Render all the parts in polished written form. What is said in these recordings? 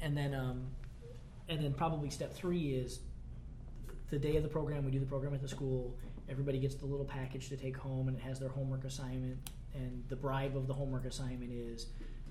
and then probably step 3 is the day of the program. We do the program at the school. Everybody gets the little package to take home, and it has their homework assignment. And the bribe of the homework assignment is,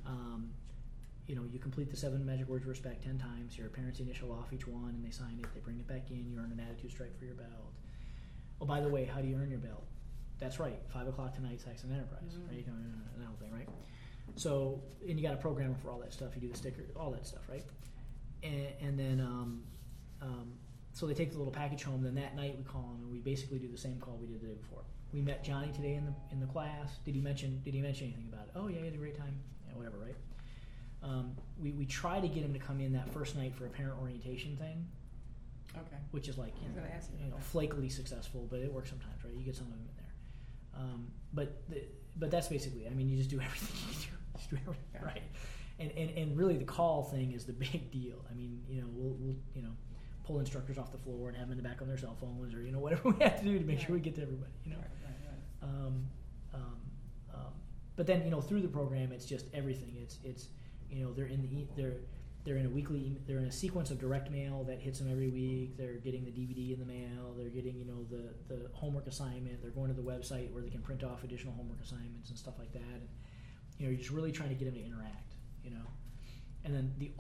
you complete the 7 magic words of respect 10 times. Your parents initial off each one, and they sign it. They bring it back in. You earn an attitude stripe for your belt. Oh, by the way, how do you earn your belt? That's right, 5 o'clock tonight, Saxon Enterprise, right? That whole thing, right? So, and you got a programmer for all that stuff. You do the sticker, all that stuff, right? And then, so they take the little package home. Then that night we call them, and we basically do the same call we did the day before. We met Johnny today in the class. Did he mention anything about it? Oh yeah, he had a great time. Yeah, whatever, right? We try to get him to come in that first night for a parent orientation thing. Okay. Which is like flakily successful, but it works sometimes, right? You get some of them in there. But that's basically it. I mean, you just do everything you do. Just do everything, right? And really the call thing is the big deal. I mean, we'll pull instructors off the floor and have them in the back on their cell phones, or whatever we have to do to make sure we get to everybody. Right. But then through the program, it's just everything. It's they're in a sequence of direct mail that hits them every week. They're getting the DVD in the mail. They're getting the homework assignment. They're going to the website where they can print off additional homework assignments and stuff like that. And you're just really trying to get them to interact. And then the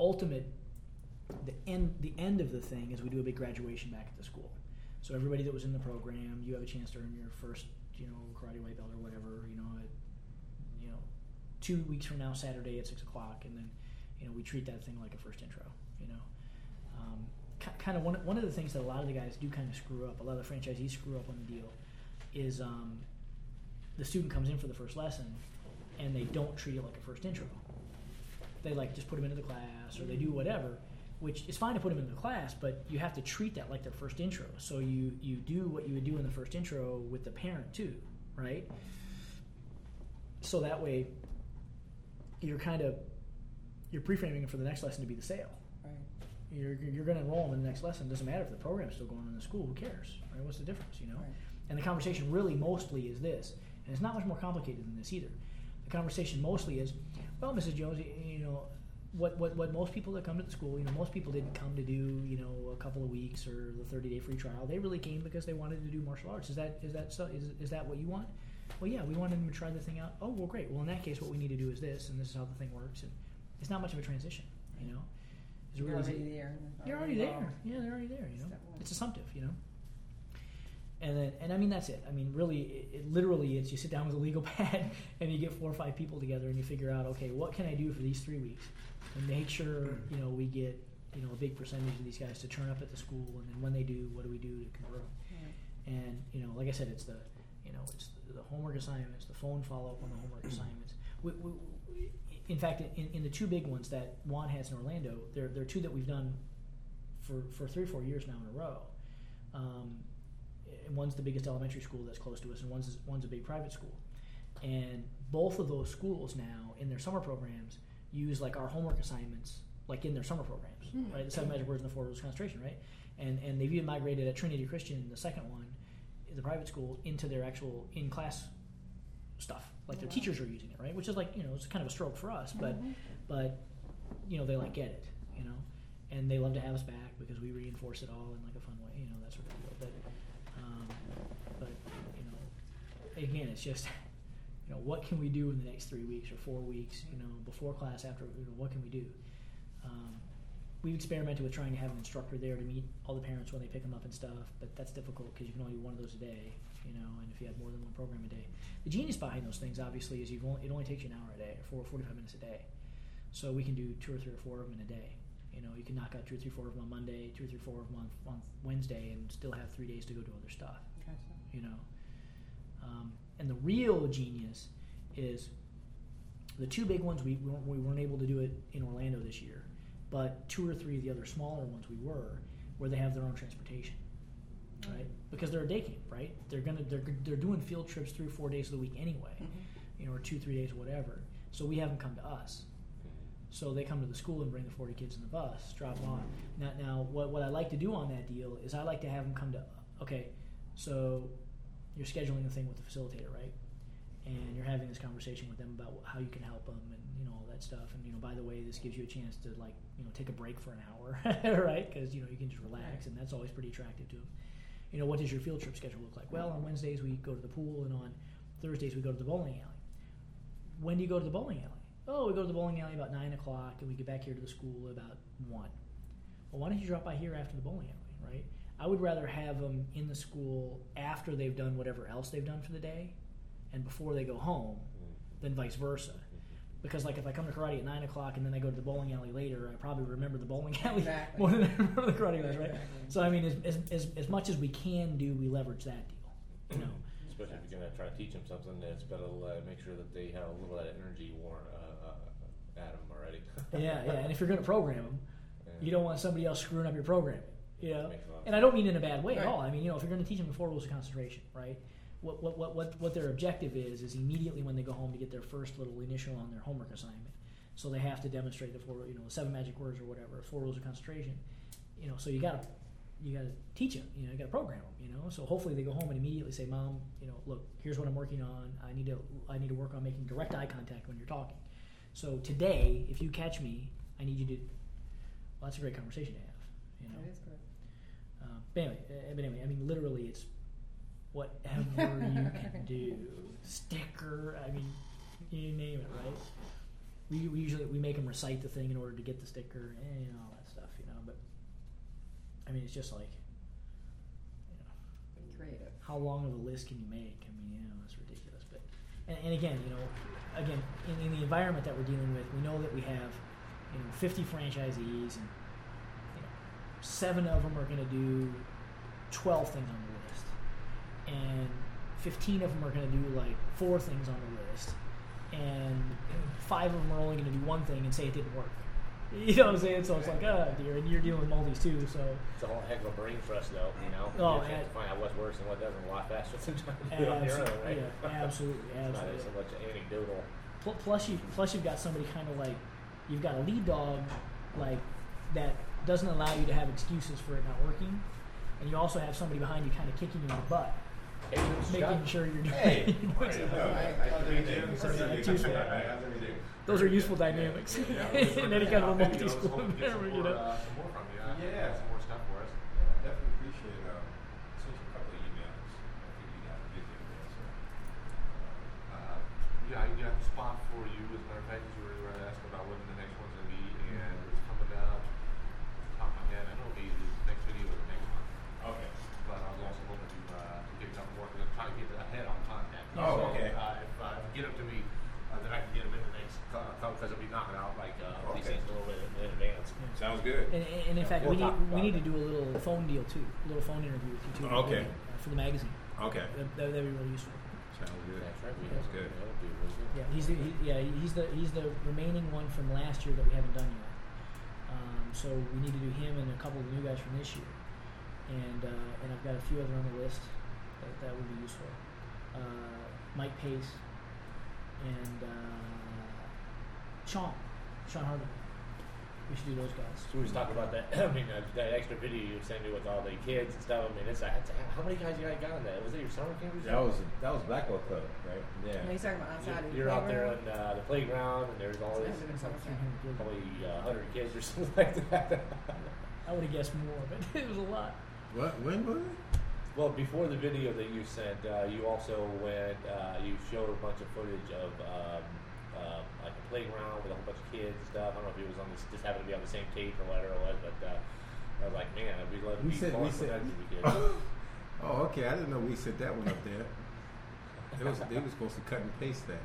end of the thing is we do a big graduation back at the school. So everybody that was in the program, you have a chance to earn your first karate white belt or whatever. 2 weeks from now, Saturday at 6 o'clock, and then we treat that thing like a first intro. Kind of one of the things that a lot of the guys do kind of screw up. A lot of the franchisees screw up on the deal is the student comes in for the first lesson and they don't treat it like a first intro. They just put them into the class, or they do whatever, which is fine to put them into the class, but you have to treat that like their first intro. So you do what you would do in the first intro with the parent too, right? So that way you're pre-framing it for the next lesson to be the sale. Right. You're going to enroll them in the next lesson. It doesn't matter if the program's still going on in the school. Who cares? Right? What's the difference? Right. And the conversation really mostly is this, and it's not much more complicated than this either. The conversation mostly is, well, Mrs. Jones, what most people that come to the school, most people didn't come to do a couple of weeks or the 30-day free trial. They really came because they wanted to do martial arts. Is that what you want? Well, yeah, we wanted them to try the thing out. Oh, well, great. Well, in that case, what we need to do is this, and this is how the thing works. And it's not much of a transition, You're already there. You're already there. Yeah, they're already there. It's assumptive, And I mean, that's it. I mean, really, literally, it's you sit down with a legal pad and you get 4 or 5 people together and you figure out, okay, what can I do for these 3 weeks, and make sure we get a big percentage of these guys to turn up at the school, and then when they do, what do we do to convert them? Right. And like I said, it's the homework assignments, the phone follow up on the homework assignments. In fact, in the 2 big ones that Juan has in Orlando, there are 2 that we've done for 3 or 4 years now in a row. And one's the biggest elementary school that's close to us, and one's a big private school. And both of those schools now, in their summer programs, use our homework assignments in their summer programs, right? The 7 magic words and the 4 rules of concentration, right? And they've even migrated at Trinity Christian, the second one, the private school, into their actual in-class stuff. Their teachers are using it, right? Which is it's kind of a stroke for us, but they get it, and they love to have us back because we reinforce it all in a fun way, that sort of deal. But again, it's just what can we do in the next 3 weeks or 4 weeks, before class, after, what can we do? We've experimented with trying to have an instructor there to meet all the parents when they pick them up and stuff, but that's difficult because you can only do one of those a day, and if you have more than one program a day. The genius behind those things, obviously, is it only takes you an hour a day or 45 minutes a day. So we can do 2 or 3 or 4 of them in a day. You can knock out 2 or 3, 4 of them on Monday, 2 or 3, 4 of them on Wednesday, and still have 3 days to go do other stuff. Gotcha. And the real genius is the 2 big ones. We weren't able to do it in Orlando this year, but 2 or 3 of the other smaller ones where they have their own transportation, right? Because they're a day camp, right? They're doing field trips 3 or 4 days of the week anyway, or 2 or 3 days, whatever. So we have them come to us. So they come to the school and bring the 40 kids in the bus, drop them on. Now what I like to do on that deal is I like to have them come to, okay, so you're scheduling a thing with the facilitator, right? And you're having this conversation with them about how you can help them, and all that stuff. And by the way, this gives you a chance to take a break for an hour, right? Because you can just relax, and that's always pretty attractive to them. What does your field trip schedule look like? Well, on Wednesdays we go to the pool, and on Thursdays we go to the bowling alley. When do you go to the bowling alley? Oh, we go to the bowling alley about 9 o'clock, and we get back here to the school about 1. Well, why don't you drop by here after the bowling alley, right? I would rather have them in the school after they've done whatever else they've done for the day and before they go home than vice versa. Because if I come to karate at 9 o'clock and then I go to the bowling alley later, I probably remember the bowling alley more than I remember the karate class, right? So, as much as we can do, we leverage that deal, Especially if you're going to try to teach them something, it's better to make sure that they have a little of that energy at them already. yeah, and if you're going to program them, you don't want somebody else screwing up your programming, And I don't mean in a bad way at all. If you're going to teach them the 4 rules of concentration, right? What their objective is immediately when they go home to get their first little initial on their homework assignment. So they have to demonstrate the the 7 magic words or whatever, 4 rules of concentration. So you got to teach them. You got to program them. So hopefully they go home and immediately say, Mom, look, here's what I'm working on. I need to work on making direct eye contact when you're talking. So today, if you catch me, I need you to. Well, that's a great conversation to have. That is good. But anyway, literally, it's whatever you can do. Sticker, you name it, right? We usually make them recite the thing in order to get the sticker and all that stuff, But it's just creative. How long of a list can you make? It's ridiculous. But and again, in the environment that we're dealing with, we know that we have 50 franchisees, and 7 of them are going to do 12 things on the list, and 15 of them are going to do 4 things on the list, and 5 of them are only going to do 1 thing and say it didn't work. You know what I'm saying? So it's oh dear, and you're dealing with multis too. So it's a whole heck of a brain thrust, though. Oh, you have to find out what's worse and what doesn't a lot faster than trying to do it on your own, right? Yeah, absolutely. It's not so much anecdotal. Plus you've got somebody kind of you've got a lead dog that doesn't allow you to have excuses for it not working, and you also have somebody behind you kind of kicking you in the butt, making sure you're doing Those are useful dynamics in any kind of a multi-school environment, Some more from you. Yeah. Some more stuff for us. Definitely appreciate it. Sent you a couple of emails. I think you got to get there. You got the spot for you. As a matter of fact, you were really asking about when the next one's going to be, and it's coming up. Top of my head, I know it'll be the next video or the next month. Okay. But I was also hoping to get a couple more because I'm trying to get ahead on content. Oh, okay. If you get them to me, then I can get them in the next because I'll be knocking out these things a little bit in advance. Sounds good. And in fact, we need to do a little phone deal too, a little phone interview with you too. Okay. For the magazine. Okay. That'd be really useful. Sounds good. That's right. That's good. That would be really good. He's the remaining one from last year that we haven't done yet. So we need to do him and a couple of the new guys from this year, and I've got a few other on the list that would be useful. Mike Pace and Sean Harden. We should do those guys. So we was talking about that. That extra video you sent me with all the kids and stuff. It's how many guys you got on that? Was it your summer camp? That was Blackwell Club, right? Yeah. He's talking about outside. You're out there on the playground, and there's all this probably 100 kids or something like that. I would have guessed more, but it was a lot. What? When was it? Well, before the video that you sent, you also went. You showed a bunch of footage of like a playground with a whole bunch of kids and stuff. I don't know if it was on this, just happened to be on the same tape or whatever it was, but I was like, man, we'd love to be part of that group of kids. Oh, okay. I didn't know we set that one up there. They were supposed to cut and paste that.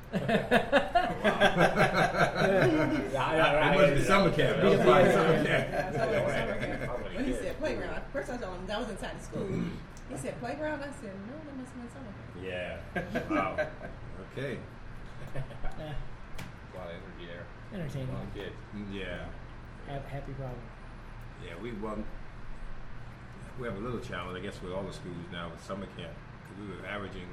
It wasn't the summer camp. That was probably summer camp. When he said playground, first I told him that was inside the school. He said playground. I said no, that must have been summer camp. Yeah. Wow. Okay. A lot of energy there. Entertaining. A lot of kids. Yeah. Happy problem. Yeah, we have a little challenge, I guess, with all the schools now with summer camp, because we were averaging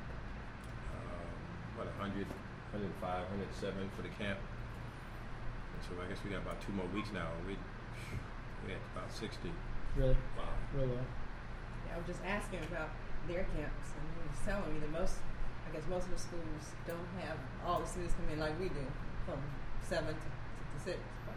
100, 105, 107 for the camp. And so I guess we got about 2 more weeks now. We at about 60. Really? Wow. Real low. Yeah, I was just asking about their camps, and he was telling me that most of the schools don't have all the students come in like we do from 7 to 6.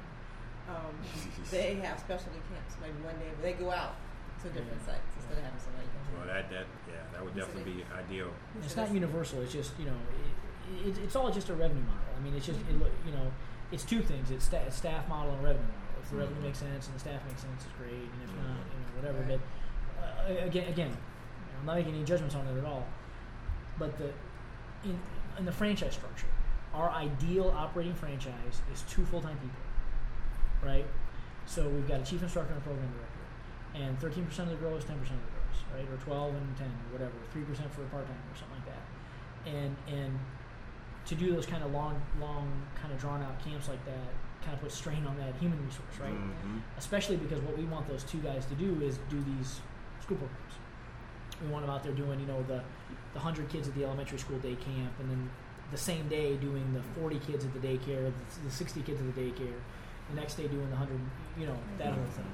They have specialty camps maybe one day, but they go out to different sites instead of having somebody come. Well, that would definitely be ideal. It's not universal. It's just it's all just a revenue model. I mean, it's just it's two things. It's staff model and revenue model. If the revenue makes sense and the staff makes sense, it's great. And if not, whatever. Right. But again, I'm not making any judgments on it at all. But in the franchise structure, our ideal operating franchise is 2 full-time people, right? So we've got a chief instructor and a program director, and 13% of the gross, 10% of the gross, right? Or 12 and 10, or whatever, 3% for a part-time or something like that. And to do those kind of long, kind of drawn-out camps like that kind of puts strain on that human resource, right? Mm-hmm. Especially because what we want those 2 guys to do is do these school programs. We want them out there doing, the 100 kids at the elementary school day camp, and then the same day doing the 40 kids at the daycare, the 60 kids at the daycare, the next day doing the 100, that whole thing.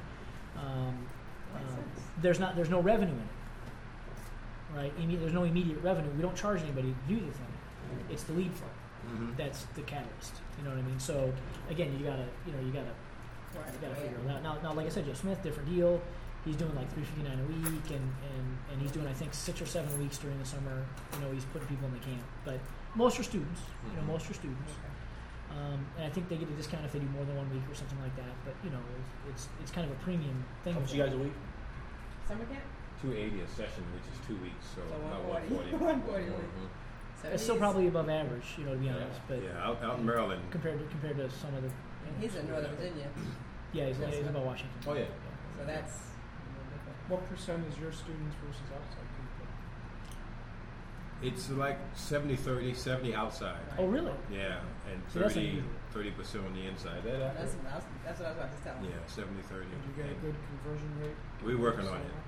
There's no revenue in it, right? There's no immediate revenue. We don't charge anybody to do the thing. It's the lead flow. Mm-hmm. That's the catalyst. You know what I mean? So again, you gotta figure it out. Now, like I said, Joe Smith, different deal. He's doing like $359 a week, and he's doing I think 6 or 7 weeks during the summer. He's putting people in the camp, but most are students. Most are students. And I think they get a discount if they do more than 1 week or something like that. But it's kind of a premium thing. How much you guys a week? Summer camp? $280 a session, which is 2 weeks, so about 140. 140. 140 a week. Mm-hmm. So It's still probably above average, to be honest. But Yeah, out in Maryland. compared to some of the. And he's in Northern Virginia, Yeah, he's about Washington. Oh yeah. so that's a little different. What percent is your students versus outside people? It's like 70-30, 70 outside. Oh, really? Yeah, and So that's 30% unusual. on the inside. That's what I was about to tell him. Yeah, 70-30. Did you get a good conversion rate? We're working on it.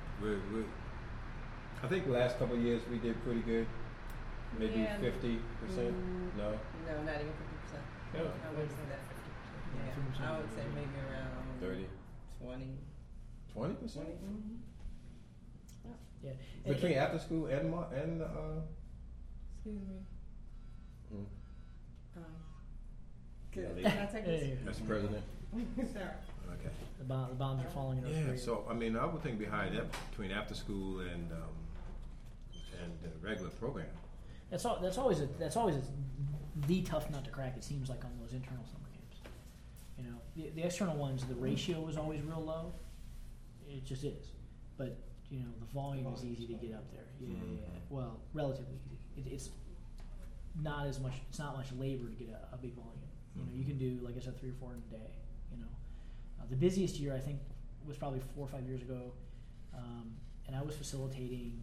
I think the last couple of years we did pretty good. Maybe Yeah. 50%. No. No, not even 50%. Yeah. I wouldn't say that. Yeah, I would say maybe around 30. 20. 20%. 20. Yeah. Between after school and Excuse me. Mm. Good. Yeah, Can I take this? that's the president. Sorry. Okay. The bombs are falling in those Yeah. grades. So I mean, I would think behind that between after school and the regular program. That's always the tough nut to crack. It seems like on those internal summer camps. The external ones, the ratio is always real low. It just is. But the volume is easy to get up there. Yeah. Well, relatively easy. It's not as much. It's not much labor to get a big volume. You can do, like I said, 3 or 4 in a day. The busiest year I think was probably 4 or 5 years ago, and I was facilitating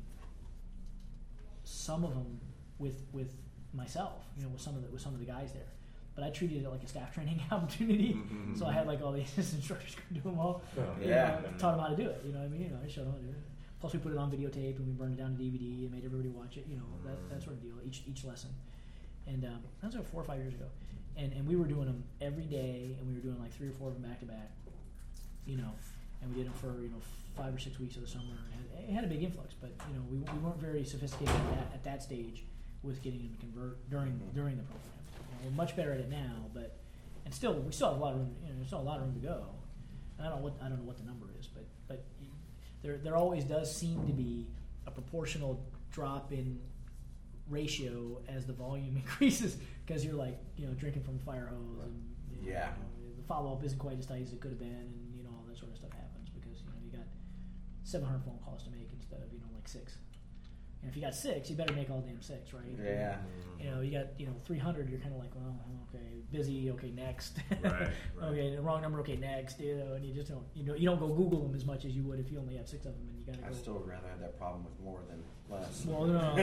some of them with myself. With some of the guys there. But I treated it like a staff training opportunity. Mm-hmm. So I had like all these instructors do them all. Taught them how to do it. I showed them how to do it. Plus we put it on videotape and we burned it down to DVD and made everybody watch it. That sort of deal. Each lesson. And that was about 4 or 5 years ago. And we were doing them every day, and we were doing like 3 or 4 of them back to back. And we did them for 5 or 6 weeks of the summer. And it had a big influx, but we weren't very sophisticated at that stage with getting them to convert during the program. We're much better at it now, we still have a lot of room. There's still a lot of room to go. And I don't know what the number is, but there always does seem to be a proportional drop in ratio as the volume increases, because you're like drinking from a fire hose, and the follow up isn't quite as tight as it could have been, and all that sort of stuff happens because you got 700 phone calls to make instead of like 6. And if you got 6, you better make all damn 6, right? Yeah. You got 300. You're kind of like, well, okay, busy. Okay, next. Right. Okay, the wrong number. Okay, next. And you just don't. You don't go Google them as much as you would if you only have 6 of them, and you got to go. I still would rather have that problem with more than less. Well, no.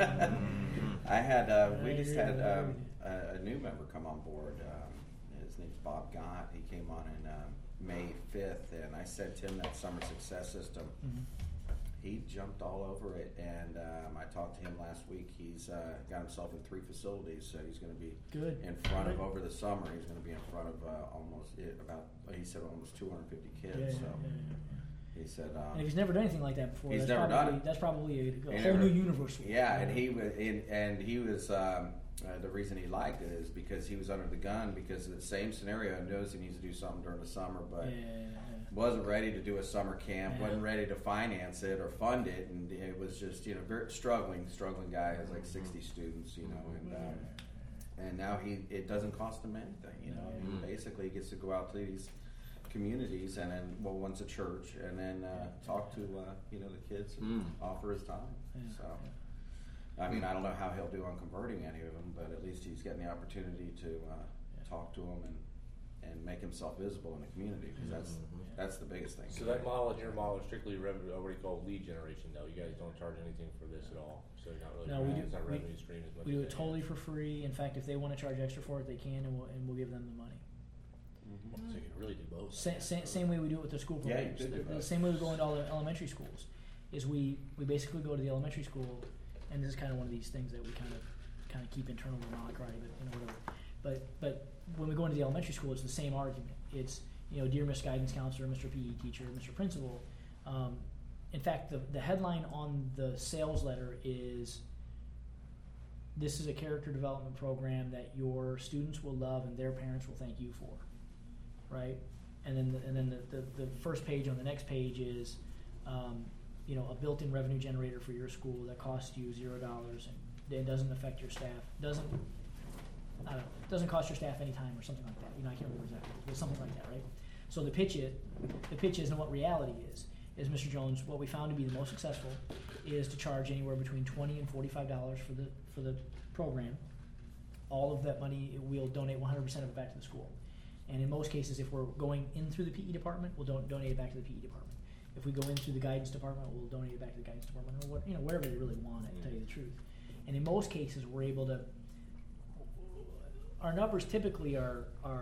I had we just had a new member come on board. His name's Bob Gott. He came on in May 5th, and I sent him that summer success system. Mm-hmm. He jumped all over it, and I talked to him last week. He's got himself in 3 facilities, so he's going to be Good. in front of, over the summer, he's going to be in front of almost 250 kids. He said, and if he's never done anything like that before, that's probably a whole new universe. Yeah, and he was the reason he liked it is because he was under the gun because of the same scenario. Knows he needs to do something during the summer, but wasn't ready to do a summer camp. Wasn't ready to finance it or fund it, and it was just very struggling guy. Has like 60 students, and now it doesn't cost him anything. Basically he gets to go out to these communities and then once a church and then talk to the kids and offer his time. I mean, I don't know how he'll do on converting any of them, but at least he's getting the opportunity to talk to them and make himself visible in the community, because that's the biggest thing. So that model and your model is strictly revenue, what we call lead generation, though. You guys don't charge anything for this at all, so you're not really it's not revenue stream as much. We do as it totally for free. In fact, if they want to charge extra for it, they can, and we'll give them the money. So you can really do both. Same way we do it with the school programs. The same way we go into all the elementary schools is we basically go to the elementary school, and this is kind of one of these things that we kind of keep internal to mock, right? But when we go into the elementary school, it's the same argument. It's dear Miss Guidance Counselor, Mr. PE Teacher, Mr. Principal. In fact, the headline on the sales letter is, "This is a character development program that your students will love and their parents will thank you for." Right, and then the first page on the next page is, a built-in revenue generator for your school that costs you $0 and it doesn't affect your staff. Doesn't cost your staff any time or something like that. I can't remember exactly, but something like that, right? So the pitch is, and what reality is Mr. Jones, what we found to be the most successful is to charge anywhere between $20 and $45 for the program. All of that money, we'll donate 100% of it back to the school. And in most cases, if we're going in through the PE department, we'll donate it back to the PE department. If we go in through the guidance department, we'll donate it back to the guidance department, or wherever they really want it, to tell you the truth. And in most cases, we're able to. Our numbers typically are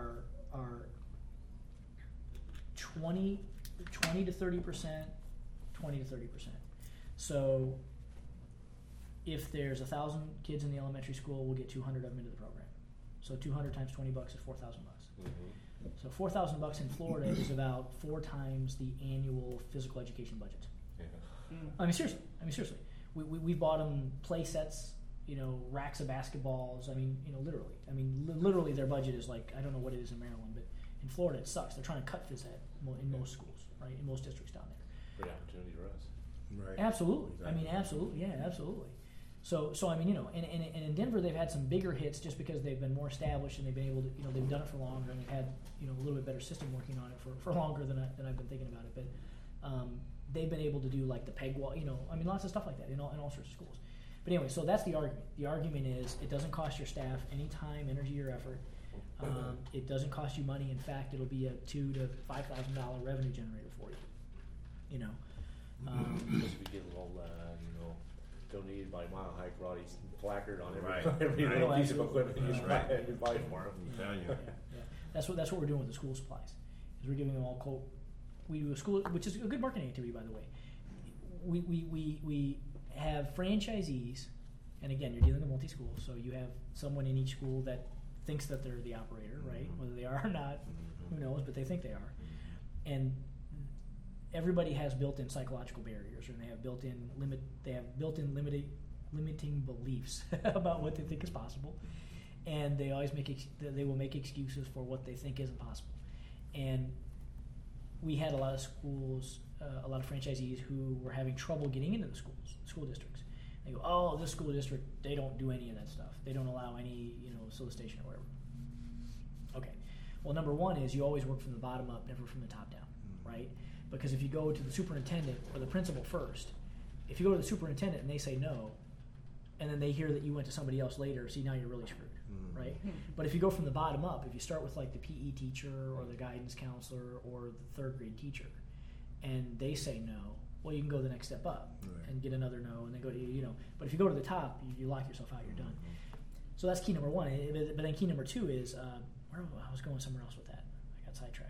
20 to 30%, 20 to 30%. So if there's 1,000 kids in the elementary school, we'll get 200 of them into the program. So 200 times $20 is $4,000. So $4,000 in Florida is about 4 times the annual physical education budget. I mean seriously. We bought them play sets, racks of basketballs. Literally their budget is like, I don't know what it is in Maryland, but in Florida it sucks. They're trying to cut phys ed in most schools, right? In most districts down there. Great opportunity for us. Right. Absolutely. Exactly. Absolutely. Yeah, absolutely. So and in Denver they've had some bigger hits just because they've been more established and they've been able to, they've done it for longer and they've had, a little bit better system working on it for longer than I've been thinking about it. But they've been able to do like the peg wall, lots of stuff like that in all sorts of schools. But anyway, so that's the argument. The argument is it doesn't cost your staff any time, energy, or effort. It doesn't cost you money. In fact, it'll be a $2,000 to $5,000 revenue generator for you. Because we get a little, donated by Mile High Karate's placard on every, Right. every Right. little piece of equipment you That's buy, right. you buy for them. I'm telling you. Yeah. That's what we're doing with the school supplies. Is we're giving them all quote. We do a school, which is a good marketing activity, by the way. We have franchisees, and again, you're dealing with multi-schools, so you have someone in each school that thinks that they're the operator, right? Whether they are or not, who knows? But they think they are, and everybody has built-in psychological barriers, and they have built-in limiting beliefs about what they think is possible, and they always they will make excuses for what they think isn't possible. And we had a lot of schools, a lot of franchisees who were having trouble getting into the school districts. They go, "Oh, this school district, they don't do any of that stuff. They don't allow any, solicitation or whatever." Okay. Well, number one is you always work from the bottom up, never from the top down, right? Because if you go to the superintendent or the principal first, if you go to the superintendent and they say no, and then they hear that you went to somebody else later, see, now you're really screwed, right? But if you go from the bottom up, if you start with like the PE teacher or the guidance counselor or the third grade teacher, and they say no, well, you can go the next step up and get another no, and then go to, but if you go to the top, you lock yourself out, you're done. So that's key number one. But then key number two is, I was going somewhere else with that. I got sidetracked.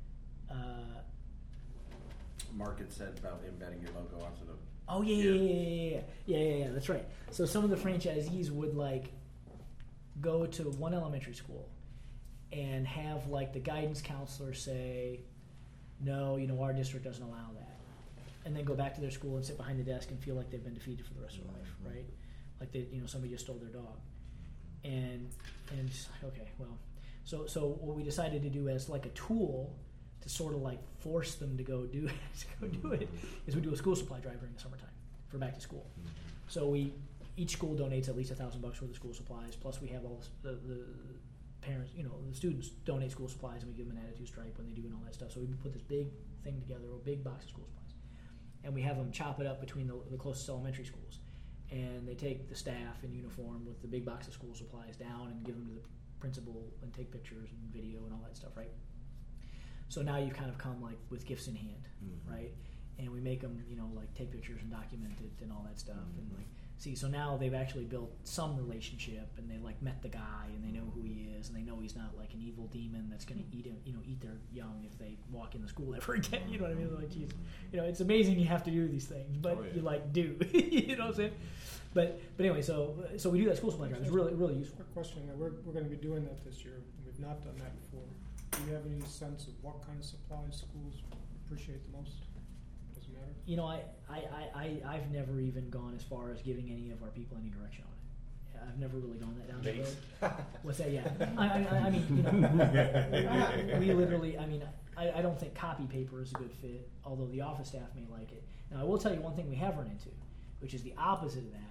Mark had said about embedding your logo onto the. Oh yeah. That's right. So some of the franchisees would like go to one elementary school and have like the guidance counselor say, "No, our district doesn't allow that," and then go back to their school and sit behind the desk and feel like they've been defeated for the rest of their life, right? Like somebody just stole their dog. okay, well, so what we decided to do as like a tool to sort of like force them to go do it is we do a school supply drive during the summertime for back to school. So each school donates at least $1,000 worth of school supplies. Plus we have all the parents, the students donate school supplies, and we give them an attitude stripe when they do and all that stuff. So we put this big thing together, a big box of school supplies, and we have them chop it up between the closest elementary schools. And they take the staff in uniform with the big box of school supplies down and give them to the principal and take pictures and video and all that stuff, right? So now you kind of come like with gifts in hand, right? And we make them, like take pictures and document it and all that stuff. And like, see, so now they've actually built some relationship, and they like met the guy, and they know who he is, and they know he's not like an evil demon that's going to eat him, eat their young if they walk in the school ever again. You know what I mean? Like, geez, it's amazing you have to do these things, but you like do. You know what I'm saying? But anyway, so we do that school supply drive. It's really, really useful. Quick question: we're going to be doing that this year. We've not done that before. Do you have any sense of what kind of supplies schools appreciate the most? Does it matter? I've never even gone as far as giving any of our people any direction on it. I've never really gone that down the road. What's that? Yeah. I mean, we literally. I mean, I don't think copy paper is a good fit, although the office staff may like it. Now, I will tell you one thing we have run into, which is the opposite of that.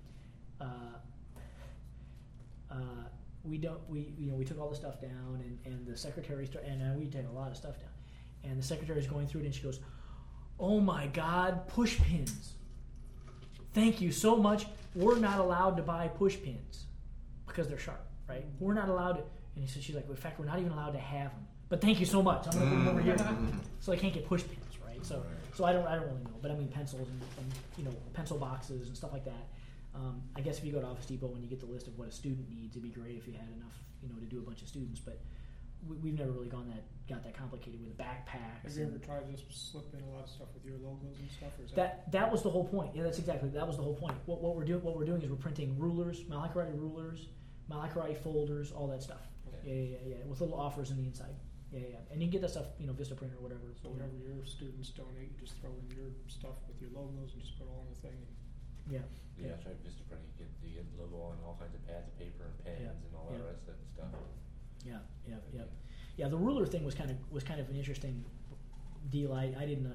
We took all the stuff down, and the secretary and we take a lot of stuff down, and the secretary's going through it, and she goes, "Oh my God, push pins! Thank you so much. We're not allowed to buy push pins because they're sharp, right? We're not allowed to." And she's like, "In fact, we're not even allowed to have them. But thank you so much. I'm going to put them over here, so I can't get push pins, right? So I don't really know, but I mean pencils and pencil boxes and stuff like that. I guess if you go to Office Depot and you get the list of what a student needs, it'd be great if you had enough, to do a bunch of students. But we've never really got that complicated with backpacks. Have you ever tried to just slip in a lot of stuff with your logos and stuff? Or is that was the whole point. Yeah, that was the whole point. What we're doing is we're printing rulers, Mile High Karate rulers, Mile High Karate folders, all that stuff. Okay. Yeah, with little offers in the inside. Yeah. And you can get that stuff, Vistaprint or whatever. So whatever your students donate, you just throw in your stuff with your logos and just put it all in the thing. Yeah. Yeah, try Vistaprint. You get the logo on all kinds of pads of paper and pens and all that rest of that stuff. Yeah. The ruler thing was kind of an interesting deal. I didn't.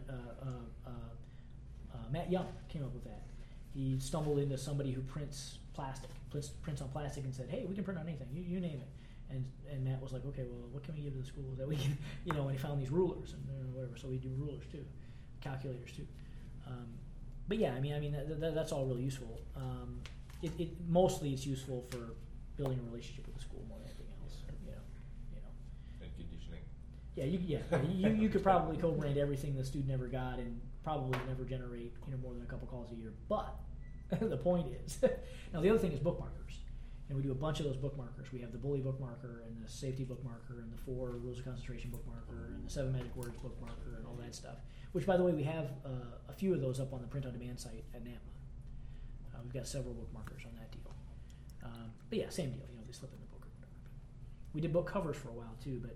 Matt Young came up with that. He stumbled into somebody who prints on plastic, and said, "Hey, we can print on anything. You name it." And Matt was like, "Okay, well, what can we give to the schools that we can?" And he found these rulers and whatever. So we do rulers too, calculators too. But yeah, I mean that's all really useful. It mostly it's useful for building a relationship with the school more than anything else. And conditioning. Yeah, you could probably co-brand everything the student ever got and probably never generate more than a couple calls a year. But the point is, now the other thing is bookmarkers, and we do a bunch of those bookmarkers. We have the bully bookmarker and the safety bookmarker and the 4 rules of concentration bookmarker and the 7 magic words bookmarker and all that stuff. Which, by the way, we have a few of those up on the print-on-demand site at NAPMA. We've got several bookmarkers on that deal. But yeah, same deal. They slip in the book or whatever. We did book covers for a while too, but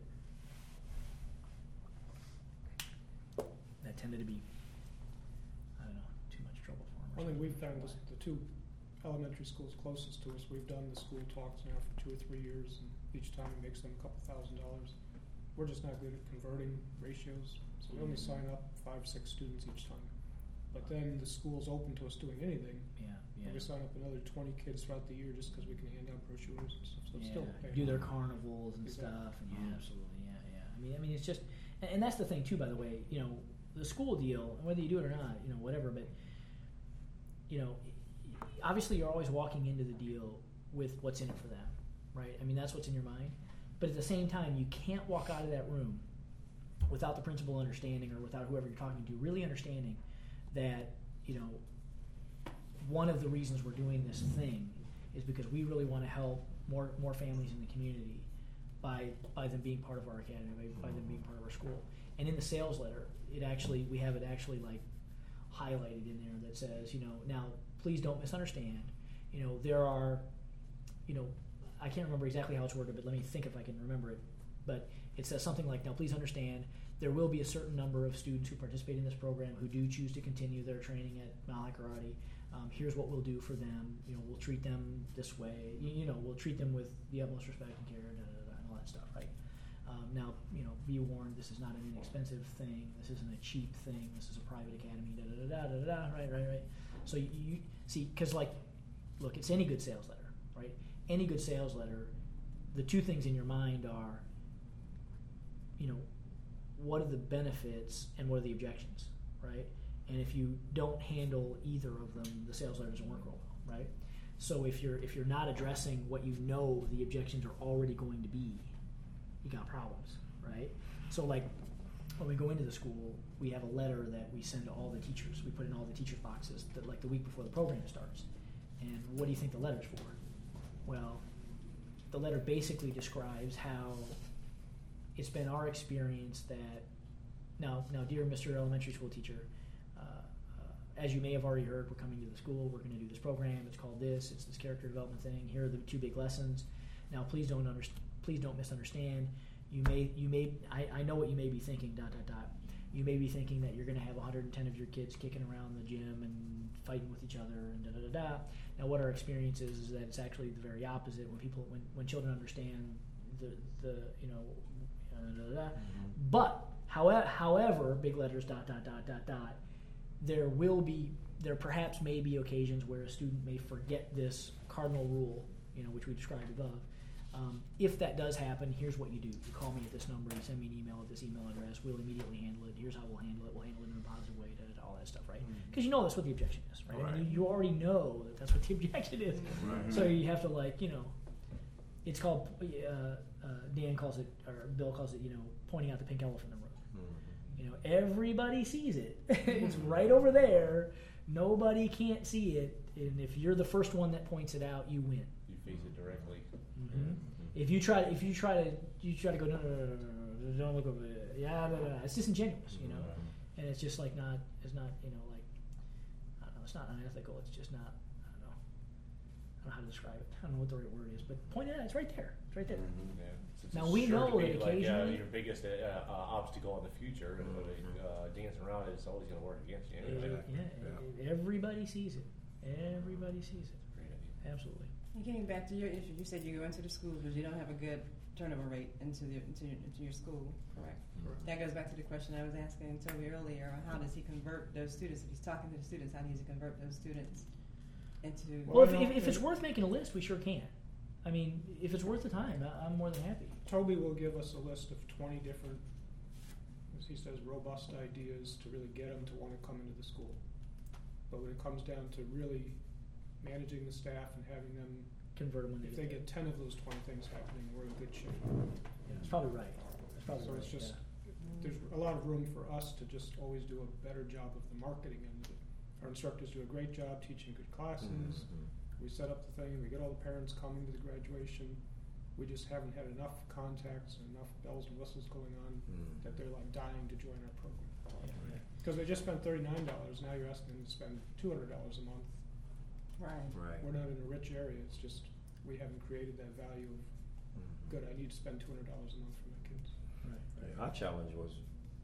that tended to be, too much trouble for them. One thing we've found is the 2 elementary schools closest to us, we've done the school talks now for 2 or 3 years, and each time it makes them a couple $1,000. We're just not good at converting ratios, so we only sign up 5 or 6 students each time. But then the school's open to us doing anything. Yeah. We sign up another 20 kids throughout the year just because we can hand out brochures and stuff. So it's still paying. Do their carnivals and stuff, and absolutely, yeah. I mean, it's just, and that's the thing too. By the way, the school deal, whether you do it or not, whatever. But obviously, you're always walking into the deal with what's in it for them, right? I mean, that's what's in your mind. But at the same time, you can't walk out of that room without the principal understanding, or without whoever you're talking to really understanding that one of the reasons we're doing this thing is because we really want to help more families in the community by them being part of our academy, by them being part of our school. And in the sales letter, we have it actually like highlighted in there that says, now please don't misunderstand. There are, I can't remember exactly how it's worded, but let me think if I can remember it. But it says something like, now please understand there will be a certain number of students who participate in this program who do choose to continue their training at Mile High Karate. Here's what we'll do for them. We'll treat them this way. We'll treat them with the utmost respect and care, and all that stuff, right? Now, be warned, this is not an inexpensive thing. This isn't a cheap thing. This is a private academy, right? So you see, because look, it's any good sales letter, right? Any good sales letter, the two things in your mind are, what are the benefits and what are the objections, right? And if you don't handle either of them, the sales letter doesn't work real well, right? So if you're not addressing what the objections are already going to be, you got problems, right? So when we go into the school, we have a letter that we send to all the teachers. We put in all the teachers' boxes the week before the program starts. And what do you think the letter's for? Well, the letter basically describes how it's been our experience that now, dear Mr. Elementary School teacher, as you may have already heard, we're coming to the school. We're going to do this program. It's called this. It's this character development thing. Here are the two big lessons. Now, please don't misunderstand. I know what you may be thinking. ... You may be thinking that you're going to have 110 of your kids kicking around the gym and fighting with each other and . Now, what our experience is that it's actually the very opposite. When children understand the. But however, big letters ... There perhaps may be occasions where a student may forget this cardinal rule, which we described above. If that does happen, here's what you do. You call me at this number, you send me an email at this email address, we'll immediately handle it. Here's how we'll handle it. We'll handle it in a positive way, all that stuff, right? Because that's what the objection is, right? Right. I mean, you already know that that's what the objection is. Right. So you have to it's called, Dan calls it, or Bill calls it, pointing out the pink elephant in the room. Everybody sees it. It's right over there. Nobody can't see it, and if you're the first one that points it out, you win. You face it directly. Mm-hmm. If you try to go no, don't look over there. Yeah, it's disingenuous, and it's just it's not, I don't know, it's not unethical. It's just not, I don't know how to describe it. I don't know what the right word is, but point it out. It's right there. It's right there. Mm-hmm. Yeah. Now we know that occasionally your biggest obstacle in the future, dancing around is always going to work against you anyway. Everybody sees it. Everybody sees it. Great idea. Absolutely. And getting back to your issue, you said you go into the schools because you don't have a good turnover rate into your school, correct? That goes back to the question I was asking Toby earlier. How does he convert those students? If he's talking to the students, how does he convert those students into? Well, if it's worth making a list, we sure can. I mean, if it's worth the time, I'm more than happy. Toby will give us a list of 20 different, as he says, robust ideas to really get them to want to come into the school. But when it comes down to really managing the staff and having them convert them when if they get 10 of those 20 things happening, we're in good shape. Yeah, that's probably right. It's just there's a lot of room for us to just always do a better job of the marketing end of it. Our instructors do a great job teaching good classes. Mm-hmm. We set up the thing. We get all the parents coming to the graduation. We just haven't had enough contacts and enough bells and whistles going on that they're dying to join our program. Because they just spent $39. Now you're asking them to spend $200 a month. Right. We're not in a rich area. It's just we haven't created that value of good. I need to spend $200 a month for my kids. Right. Our challenge was,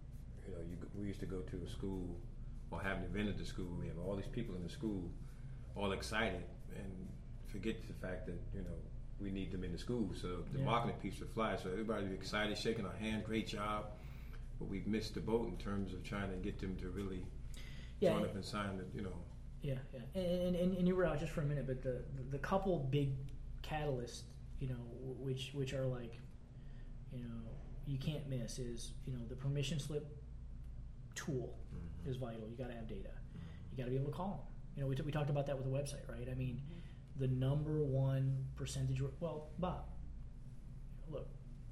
we used to go to a school or have an event at the school. We have all these people in the school, all excited, and forget the fact that we need them in the school. So the marketing piece would fly. So everybody would be excited, shaking our hand, great job. But we've missed the boat in terms of trying to get them to really join up and sign the, Yeah. And you were out just for a minute, but the couple big catalysts, which are you can't miss is, the permission slip tool is vital. You got to have data. You got to be able to call them. We talked about that with the website, right? I mean, the number one percentage. Well, Bob, look.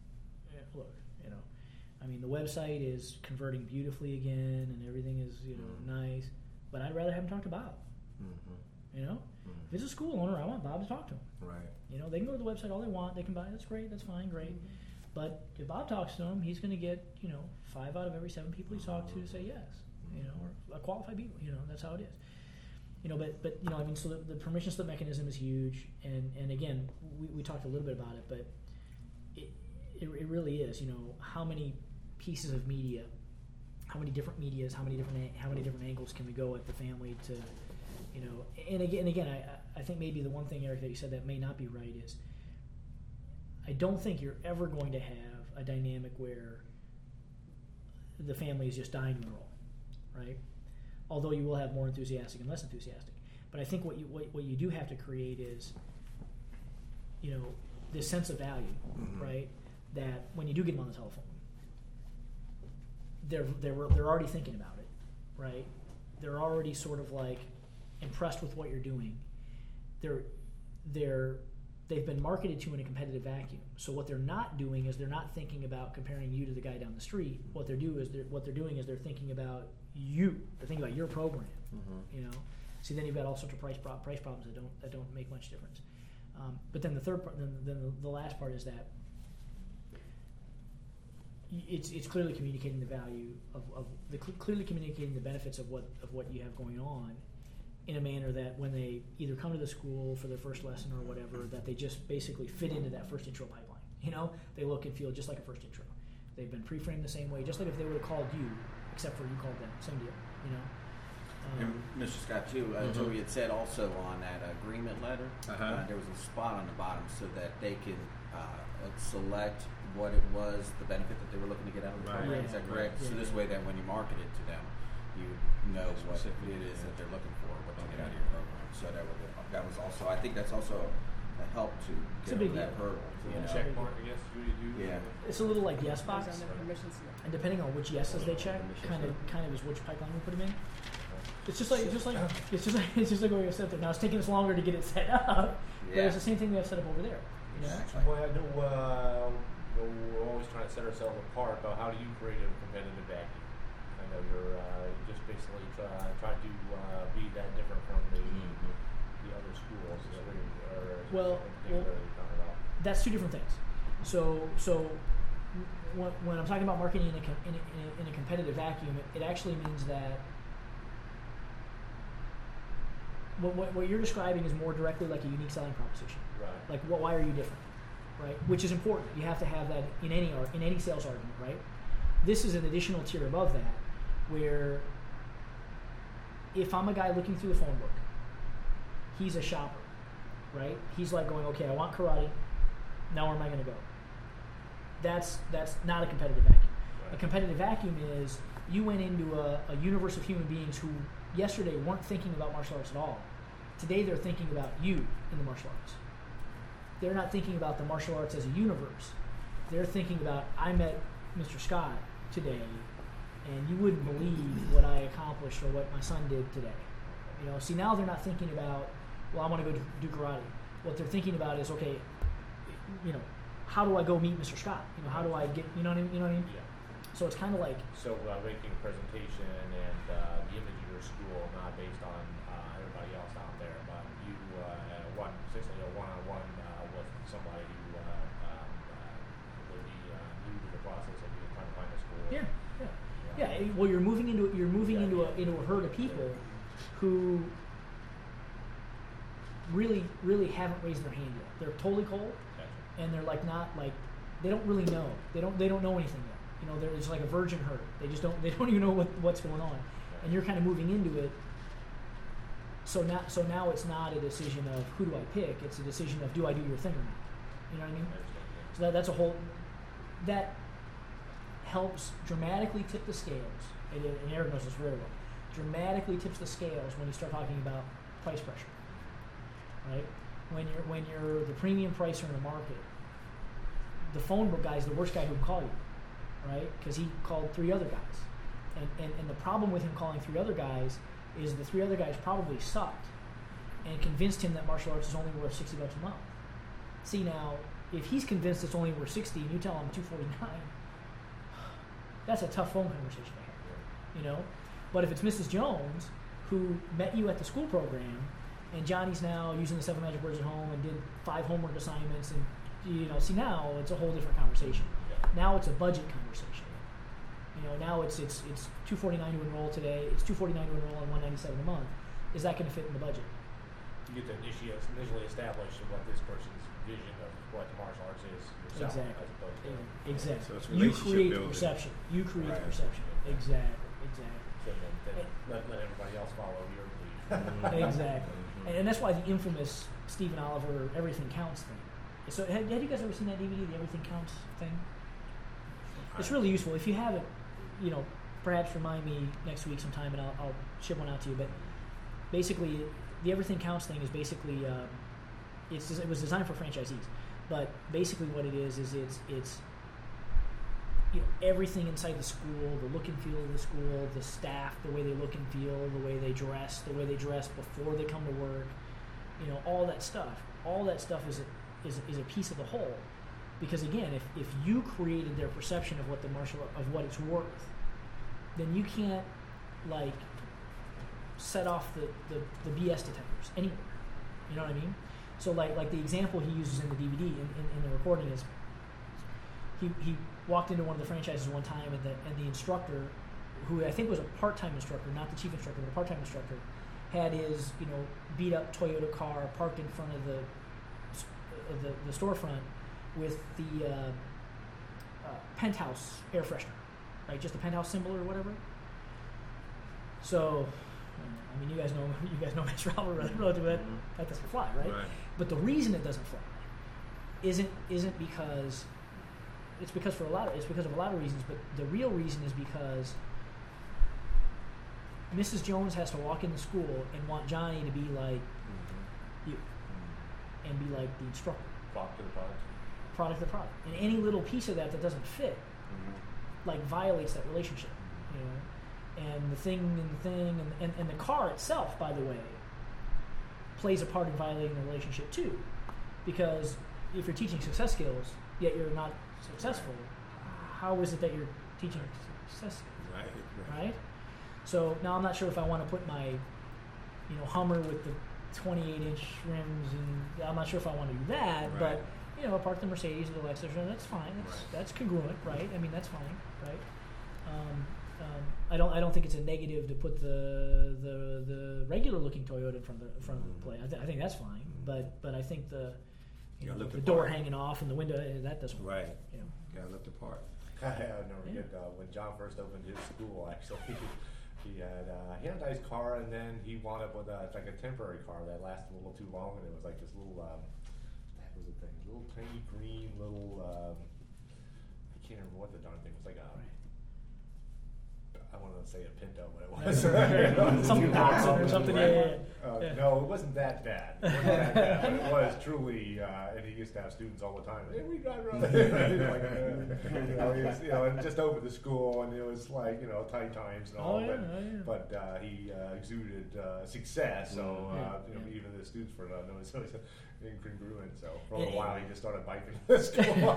I mean, the website is converting beautifully again, and everything is nice. But I'd rather have them talk to Bob. If it's a school owner, I want Bob to talk to him. Right. They can go to the website all they want. They can buy. That's great. That's fine. Great. But if Bob talks to him, he's going to get 5 out of every 7 people he's talked to say yes. Or a qualified people. That's how it is. But I mean, so the permission slip mechanism is huge, and again, we talked a little bit about it, but it really is. How many pieces of media, how many different medias, how many different angles can we go at the family to, you know, and again, I think maybe the one thing, Eric, that you said that may not be right is, I don't think you're ever going to have a dynamic where the family is just dying on the roll, right? Although you will have more enthusiastic and less enthusiastic. But I think what you do have to create is, you know, this sense of value, right? That when you do get them on the telephone, they're already thinking about it, right? They're already sort of like impressed with what you're doing. They've been marketed to in a competitive vacuum. So what they're not doing is they're not thinking about comparing you to the guy down the street. What they're doing is they're thinking about you. They're thinking about your program. You know. See, then you've got all sorts of price problems that don't make much difference. But then the third part, then the last part is that it's clearly communicating the value of clearly communicating the benefits of what you have going on, in a manner that when they either come to the school for their first lesson or whatever, that they just basically fit into that first intro pipeline. You know, they look and feel just like a first intro. They've been pre-framed the same way, just like if they would have called you, except for you called them. Same deal. You know. And Mr. Scott, too, Toby had said also on that agreement letter, there was a spot on the bottom so that they can select what it was, the benefit that they were looking to get out of the program. Is that correct? So this way, then when you market it to them, you know what it is that they're looking for, what to get out of your program. So that was also, I think that's also a help to get over that hurdle. You know? Check mark, I guess. Yeah. It's a little like yes box, It's on the permission slip. and depending on which yeses they check, kind of is which pipeline we put them in. It's just like what we set there. Now it's taking us longer to get it set up, but it's the same thing we have set up over there. You know? Well, I know we're always trying to set ourselves apart, but how do you create a competitive vacuum? I know you're just basically trying to be that different from the other schools. Well, that's two different things. So when I'm talking about marketing in a competitive vacuum, it actually means that what you're describing is more directly like a unique selling proposition. Right. Like, why are you different? Right? Which is important. You have to have that in any sales argument, right? This is an additional tier above that, where if I'm a guy looking through the phone book, he's a shopper, right? He's like going, okay, I want karate. Now where am I going to go? That's not a competitive vacuum. Right. A competitive vacuum is you went into a universe of human beings who yesterday weren't thinking about martial arts at all. Today they're thinking about you in the martial arts. They're not thinking about the martial arts as a universe. They're thinking about, I met Mr. Scott today, and you wouldn't believe what I accomplished or what my son did today. You know, see, now they're not thinking about, well, I want to go do karate. What they're thinking about is, okay, you know, how do I go meet Mr. Scott? You know, how do I get, you know what I mean? Yeah. So it's kind of like... So making a presentation and the image of your school, not based on everybody else out there, but you one-on-one with somebody who would be new to the process of you trying to find a school. Yeah. Well, you're moving into a herd of people who really haven't raised their hand yet. They're totally cold, and they're they don't really know. They don't know anything yet. You know, it's like a virgin herd. They don't even know what's going on, and you're kind of moving into it. So now it's not a decision of who do I pick. It's a decision of do I do your thing or not. You know what I mean? So that's a whole that helps dramatically tip the scales. And Eric knows this very well. Dramatically tips the scales when you start talking about price pressure. Right? When you're the premium pricer in the market, the phone book guy is the worst guy who can call you. Right? Because he called 3 other guys. And the problem with him calling 3 other guys is the 3 other guys probably sucked and convinced him that martial arts is only worth $60 a month. See, now, if he's convinced it's only worth $60 and you tell him $249, that's a tough phone conversation to have. You know? But if it's Mrs. Jones, who met you at the school program, and Johnny's now using the 7 magic words at home and did 5 homework assignments, and, you know, see, now it's a whole different conversation. Now it's a budget conversation. You know, now it's $249 to enroll today. It's $249 to enroll and $197 a month. Is that going to fit in the budget? You get to initially establish what this person's vision of what martial arts is yourself, Exactly. as opposed to Exactly. So it's You relationship create building. perception. You create Right. perception. Exactly. So then let everybody else follow your lead. Exactly. And that's why the infamous Stephen Oliver Everything Counts thing. So have you guys ever seen that DVD, the Everything Counts thing? It's really useful. If you haven't, perhaps remind me next week sometime, and I'll ship one out to you. But basically, the Everything Counts thing is basically it was designed for franchisees. But basically, what it is it's everything inside the school, the look and feel of the school, the staff, the way they look and feel, the way they dress before they come to work, all that stuff. All that stuff is a piece of the whole. Because again, if you created their perception of what of what it's worth, then you can't set off the BS detectors anywhere. You know what I mean? So like the example he uses in the DVD in the recording is he walked into one of the franchises one time, and the instructor, who I think was a part-time instructor, not the chief instructor, but a part-time instructor, had his beat up Toyota car parked in front of the storefront with the Penthouse air freshener, right? Just the Penthouse symbol or whatever. So, I mean, you guys know Mr. Albert relative to that doesn't fly, right? But the reason it doesn't fly isn't because it's because of a lot of reasons, but the real reason is because Mrs. Jones has to walk into school and want Johnny to be like you and be like the instructor. Product of the product. Product of the product. And any little piece of that doesn't fit, violates that relationship. And the thing and the car itself, by the way, plays a part in violating the relationship too. Because if you're teaching success skills, yet you're not successful, how is it that you're teaching success skills? Right? So now I'm not sure if I want to put my, Hummer with the 28-inch rims, and I'm not sure if I want to do that, but park the Mercedes or the Lexus, that's fine. That's congruent, right? I mean, that's fine, right? I don't think it's a negative to put the regular looking Toyota in front of the plate. I think that's fine, but I think the door hanging off and the window, that doesn't work. Right. Gotta look the part. I'll never forget when John first opened his school. Actually, he had a nice car, and then he wound up with a temporary car that lasted a little too long, and it was like this little what the heck was the thing? Little tiny green little I can't remember what the darn thing was, like I wanted to say a Pinto, but it wasn't. Something Datsun or something. No, it wasn't that bad. It wasn't that bad, but it was truly. And he used to have students all the time. Hey, we drive around. And just over the school, and it was tight times and all. But he exuded success. So even the students were not noticed. So he's incongruent. So for a while, he just started biking the school.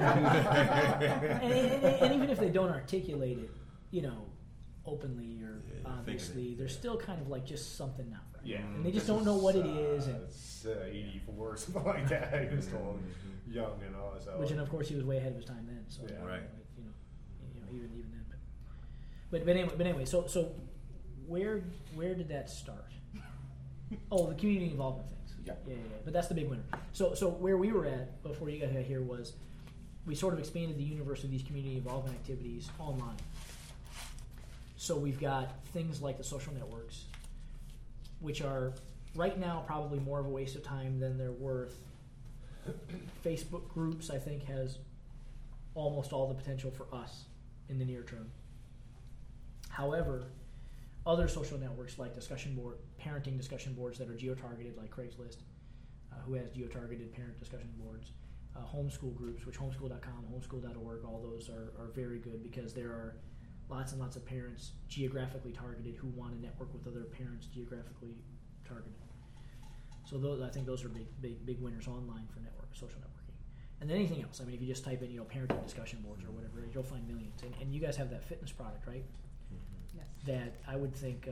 and even if they don't articulate it, openly or obviously, there's still kind of just something not right. Yeah. And they just don't know what it is. And it's 84 or something like that. He was still young, So. Which, and of course, he was way ahead of his time then. So Right. Even then. But anyway. So where did that start? Oh, the community involvement things. Yeah. But that's the big winner. So where we were at before you got here was we sort of expanded the universe of these community involvement activities online. So we've got things like the social networks, which are right now probably more of a waste of time than they're worth. Facebook groups, I think, has almost all the potential for us in the near term. However, other social networks like parenting discussion boards that are geo-targeted, like Craigslist, who has geo-targeted parent discussion boards, homeschool groups, which homeschool.com, homeschool.org, all those are very good because there are lots and lots of parents geographically targeted who want to network with other parents geographically targeted. So I think those are big winners online for social networking. And then anything else. I mean, if you just type in parenting discussion boards or whatever, you'll find millions. And you guys have that fitness product, right? Mm-hmm. Yes. That I would think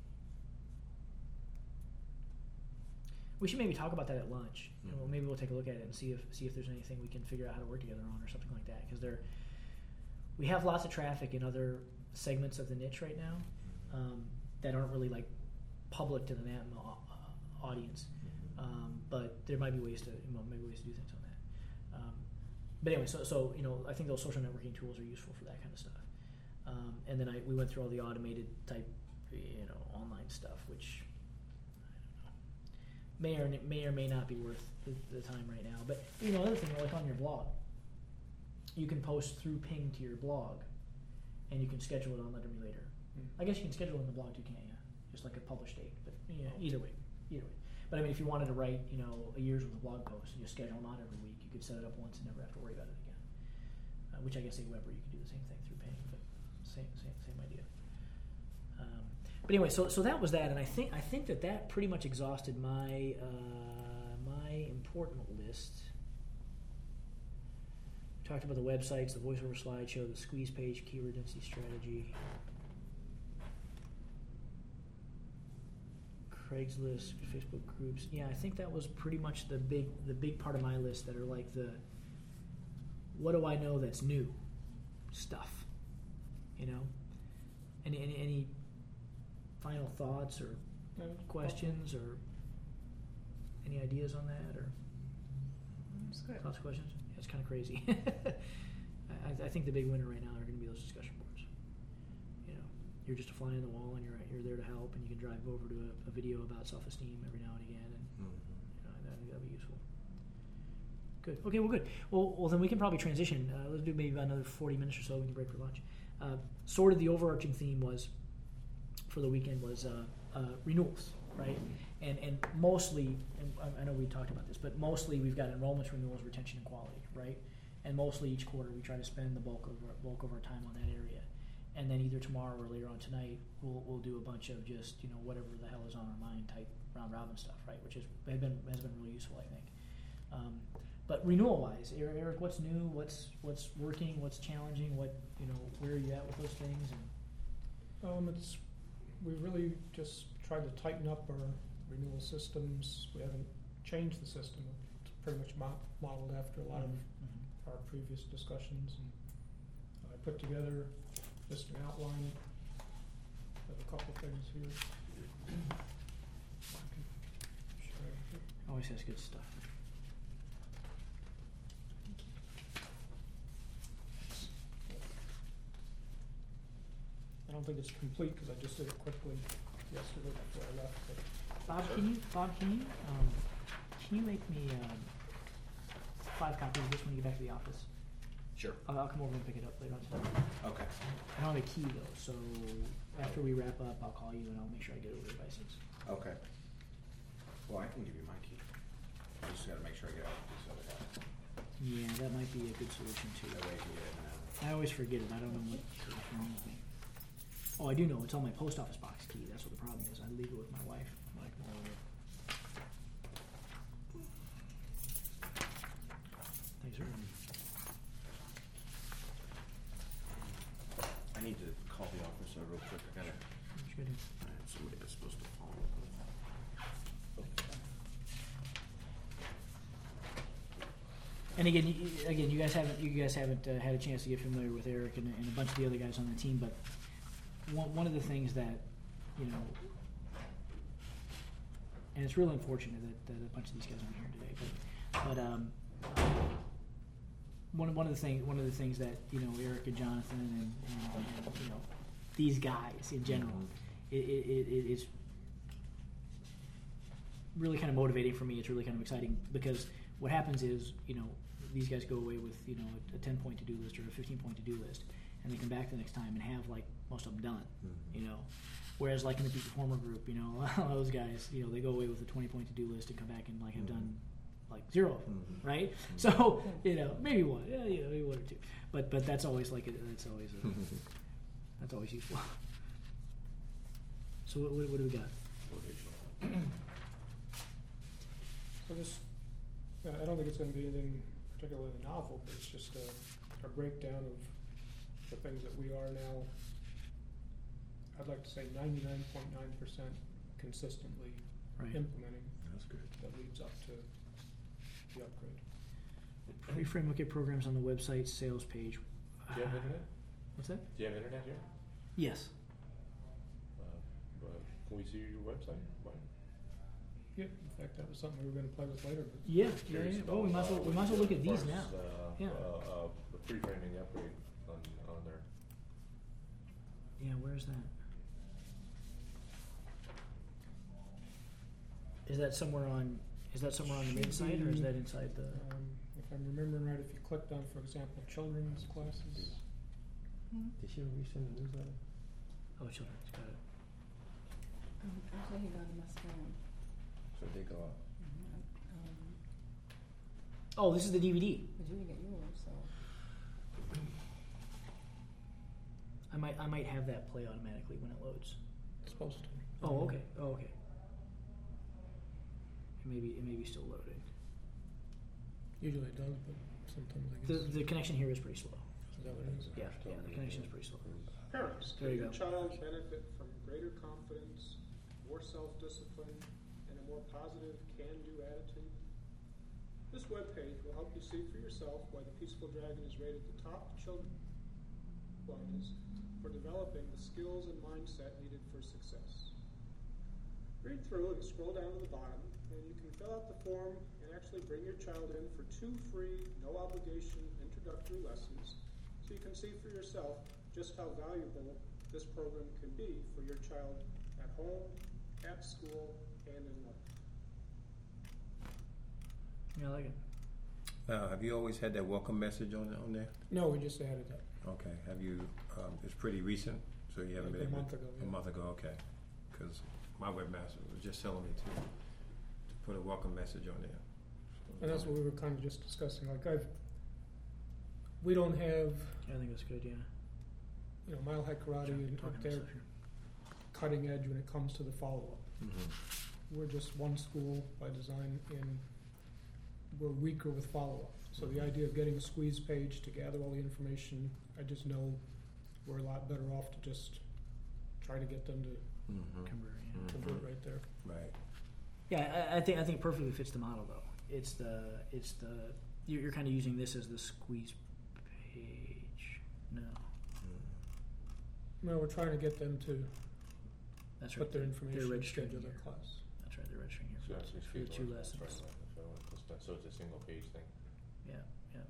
we should maybe talk about that at lunch. Maybe we'll take a look at it and see if there's anything we can figure out how to work together on or something like that. Because we have lots of traffic in other segments of the niche right now that aren't really public to the audience, but there might be ways to do things on that. but anyway, so I think those social networking tools are useful for that kind of stuff. And then we went through all the automated type, online stuff, which I don't know, may or may not be worth the time right now. But another thing, like on your blog, you can post through Ping to your blog, and you can schedule it on Letter Me Later. I guess you can schedule it on the blog too, can't you? Just like a published date. But either way. But I mean, if you wanted to write, a year's worth of blog posts, you just schedule them out every week. You could set it up once and never have to worry about it again. Which I guess AWeber, you could do the same thing through Ping, but same idea. But anyway, so that was that, and I think that pretty much exhausted my important list. Talked about the websites, the voiceover slideshow, the squeeze page, keyword density strategy, Craigslist, Facebook groups. Yeah, I think that was pretty much the big part of my list that are like the what do I know that's new stuff. Any final thoughts or questions or any ideas on that or That's good. thoughts, questions? Yeah, it's kind of crazy. I think the big winner right now are going to be those discussion boards. You're just a fly on the wall, and you're there to help, and you can drive over to a video about self-esteem every now and again, and I think that'll be useful. Good. Okay. Well, good. Well, then we can probably transition. Let's do maybe about another 40 minutes or so. We can break for lunch. Sort of the overarching theme for the weekend was renewals, right? And mostly, and I know we talked about this, but mostly we've got enrollments, renewals, retention, and quality, right? And mostly each quarter we try to spend the bulk of our time on that area. And then either tomorrow or later on tonight, we'll do a bunch of just whatever the hell is on our mind type round robin stuff, right? Which has been really useful, I think. But renewal wise, Eric, what's new? What's working? What's challenging? Where are you at with those things? And We've really just tried to tighten up our renewal systems. We haven't changed the system. It's pretty much modeled after a lot of our previous discussions. And I put together just an outline of a couple things here. Always has good stuff. I don't think it's complete because I just did it quickly yesterday before I left. But Bob, can you make me 5 copies of this when you get back to the office? Sure. I'll come over and pick it up later on tonight. Okay. I don't have a key though, so after we wrap up, I'll call you and I'll make sure I get it over there by 6. Okay. Well, I can give you my key. I just got to make sure I get out of this other guy. Yeah, that might be a good solution too. That way I can get in and out. I always forget it. I don't know what's wrong with me. Oh, I do know. It's on my post office box key. That's what the problem is. I leave it with my wife. I'm like, thanks, sir. I need to call the office real quick. I have somebody that's supposed to call. And again, you guys haven't had a chance to get familiar with Eric and a bunch of the other guys on the team, but one of the things that and it's really unfortunate that a bunch of these guys aren't here today, but one of the things that Eric and Jonathan and these guys in general, it's really kind of motivating for me. It's really kind of exciting because what happens is these guys go away with a 10-point to-do list or a 15-point to-do list, and they come back the next time and have like most of them done. Whereas like in the peak performer group, those guys, they go away with a 20-point to-do list and come back and like have done like 0 of them, right? So maybe one, maybe 1 or 2, but that's always like that's always useful. So what do we got? So this, I don't think it's going to be anything particularly novel, but it's just a breakdown of the things that we are now, I'd like to say 99.9% consistently implementing. That's good. That leads up to the upgrade. Pre-framework programs on the website sales page. Do you have internet? What's that? Do you have internet here? Yes. Can we see your website? Mike? Yeah, in fact, that was something we were going to play with later. But Yeah. Curious Oh, we might as well look at these now. Yeah. The pre-framing upgrade on there. Yeah, where's that? Is that somewhere on the main site, or is that inside the? If I'm remembering right, if you clicked on, for example, children's classes, Did she resend the newsletter? Oh, children's got it. Actually, he got to my spam. So they go up. Oh, this is the DVD. But you didn't get yours, so. I might have that play automatically when it loads. it's supposed to. Oh, okay. Oh, okay. It may be still loading. Usually it does, but sometimes I guess. The connection here is pretty slow. Is that what it is? Yeah, the connection is pretty slow. Parents, There you can your go. child benefit from greater confidence, more self-discipline, and a more positive can-do attitude? This webpage will help you see for yourself why the Peaceful Dragon is rated the top children's is for developing the skills and mindset needed for success. Read through and scroll down to the bottom, and you can fill out the form and actually bring your child in for 2 free, no-obligation introductory lessons so you can see for yourself just how valuable this program can be for your child at home, at school, and in life. Yeah, I like it. Have you always had that welcome message on there? No, we just added that. Okay. Have you? It's pretty recent, so you haven't Like been a month ago, A yeah. month ago, okay. Because my webmaster was just telling me to put a welcome message on there. So, And that's what we were kind of just discussing. Like we don't have, Yeah, I think that's good. Yeah. Mile High Karate and Talking up there stuff here. cutting edge when it comes to the follow-up. We're just one school by design, and we're weaker with follow-up. So the idea of getting a squeeze page to gather all the information, I just know we're a lot better off to just try to get them to Convert, yeah. convert right there. Right. Yeah, I think it perfectly fits the model though. It's the you're kind of using this as the squeeze page. No, No, we're trying to get them to that's right. put their information They're in registering schedule here. their class. That's right. They're registering here So for, actually for the street 2 order, that's lessons. right, so it's a single page thing. Yeah.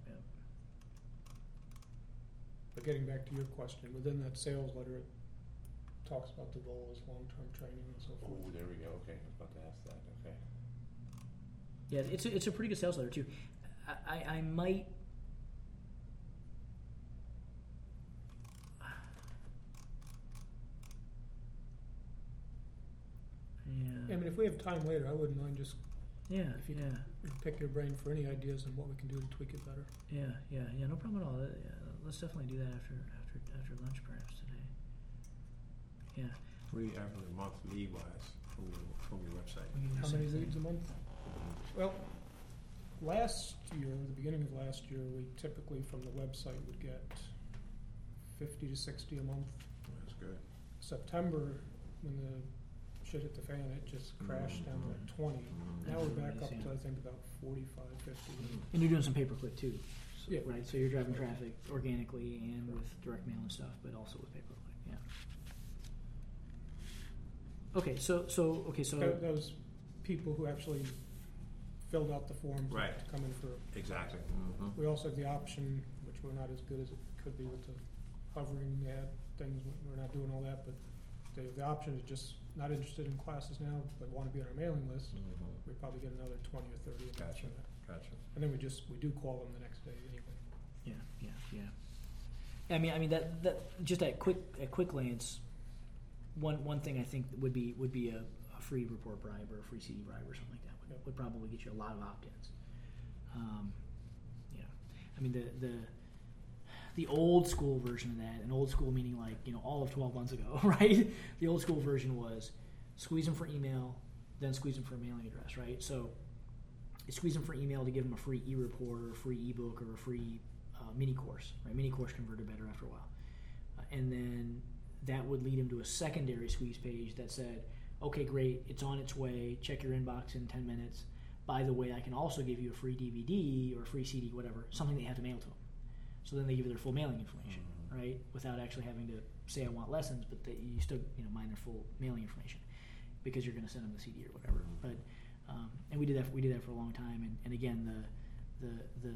But getting back to your question, within that sales letter, it talks about the goals, long-term training, and so forth. Oh, there we go. Okay, I was about to ask that. Okay. Yeah, it's a pretty good sales letter too. I might. I mean, if we have time later, I wouldn't mind just Yeah, if you yeah, pick your brain for any ideas on what we can do to tweak it better. yeah. No problem at all. Yeah, let's definitely do that after lunch, perhaps today. Yeah. We average a month lead wise from your website. We can do How the many same leads a thing. month? Well, last year, the beginning of last year, we typically from the website would get 50 to 60 a month. That's good. September, when the shit hit the fan, it just crashed down to 20. Now we're back up to, I think, about 45, 50. And you're doing some pay-per-click too, Yeah. right? So you're driving traffic organically and with direct mail and stuff, but also with pay-per-click. Yeah. Okay, so Those people who actually filled out the forms Right. to come in for. Exactly. We also have the option, which we're not as good as it could be with the hovering ad things. We're not doing all that, but the option is just not interested in classes now, but want to be on our mailing list. We probably get another 20 or 30 a month Gotcha. from that. Gotcha. And then we do call them the next day anyway. yeah. I mean that just at quick glance, one thing I think would be a free report bribe or a free CD bribe or something like that would probably get you a lot of opt-ins. I mean the old school version of that, and old school meaning like all of 12 months ago, right? The old school version was squeeze them for email, then squeeze them for a mailing address, right? So you squeeze them for email to give them a free e-report or a free ebook or a free mini course, right? Mini course converted better after a while, and then that would lead them to a secondary squeeze page that said, okay, great, it's on its way, check your inbox in 10 minutes. By the way, I can also give you a free DVD or a free CD, whatever, something they have to mail to them. So then they give you their full mailing information, right? Without actually having to say I want lessons, but you still mind their full mailing information because you're going to send them the CD or whatever. But And we did that for a long time. And again, the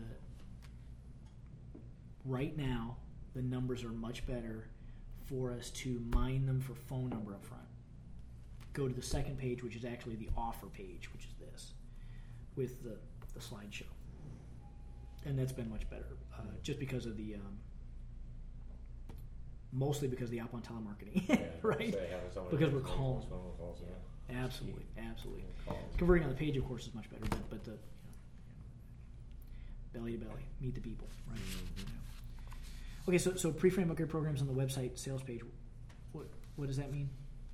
right now the numbers are much better for us to mine them for phone number up front. Go to the second page, which is actually the offer page, which is this, with the slideshow. And that's been much better, just because of the, mostly because of the outbound telemarketing, right? Because we're calling. Absolutely. Converting on the page, of course, is much better, but the belly to belly, meet the people, right? Yeah. Okay, so pre-frame upgrade programs on the website sales page. What does that mean?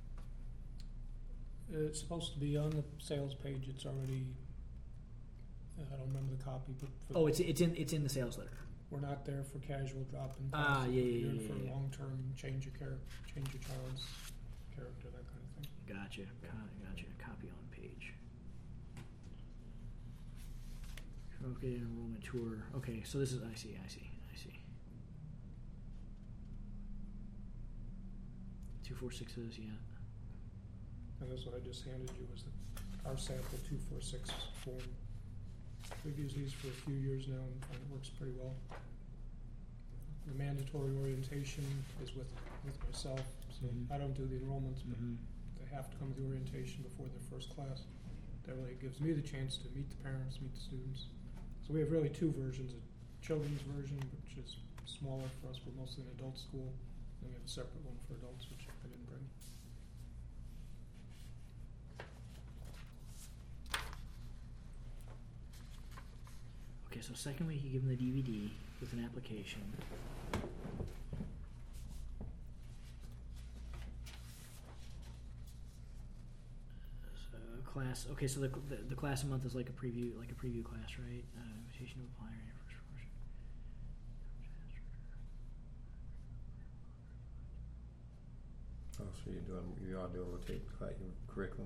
It's supposed to be on the sales page. It's already. I don't remember the copy, but it's in the sales letter. We're not there for casual drop-in. Yeah. For long-term change your child's character, that kind of thing. Gotcha. Copy on page. Okay, enrollment tour. Okay, so this is I see. 246s, yeah. And that's what I just handed you was our sample 246 form. We've used these for a few years now and find it works pretty well. The mandatory orientation is with myself, so I don't do the enrollments, but they have to come to the orientation before their first class. That really gives me the chance to meet the parents, meet the students. So we have really two versions: a children's version, which is smaller for us. We're mostly an adult school. Then we have a separate one for adults, which I didn't bring. Okay, so second week you give them the DVD with an application. Class. Okay, so the class a month is like a preview class, right? Invitation to apply. Oh, so you are doing rotate your curriculum.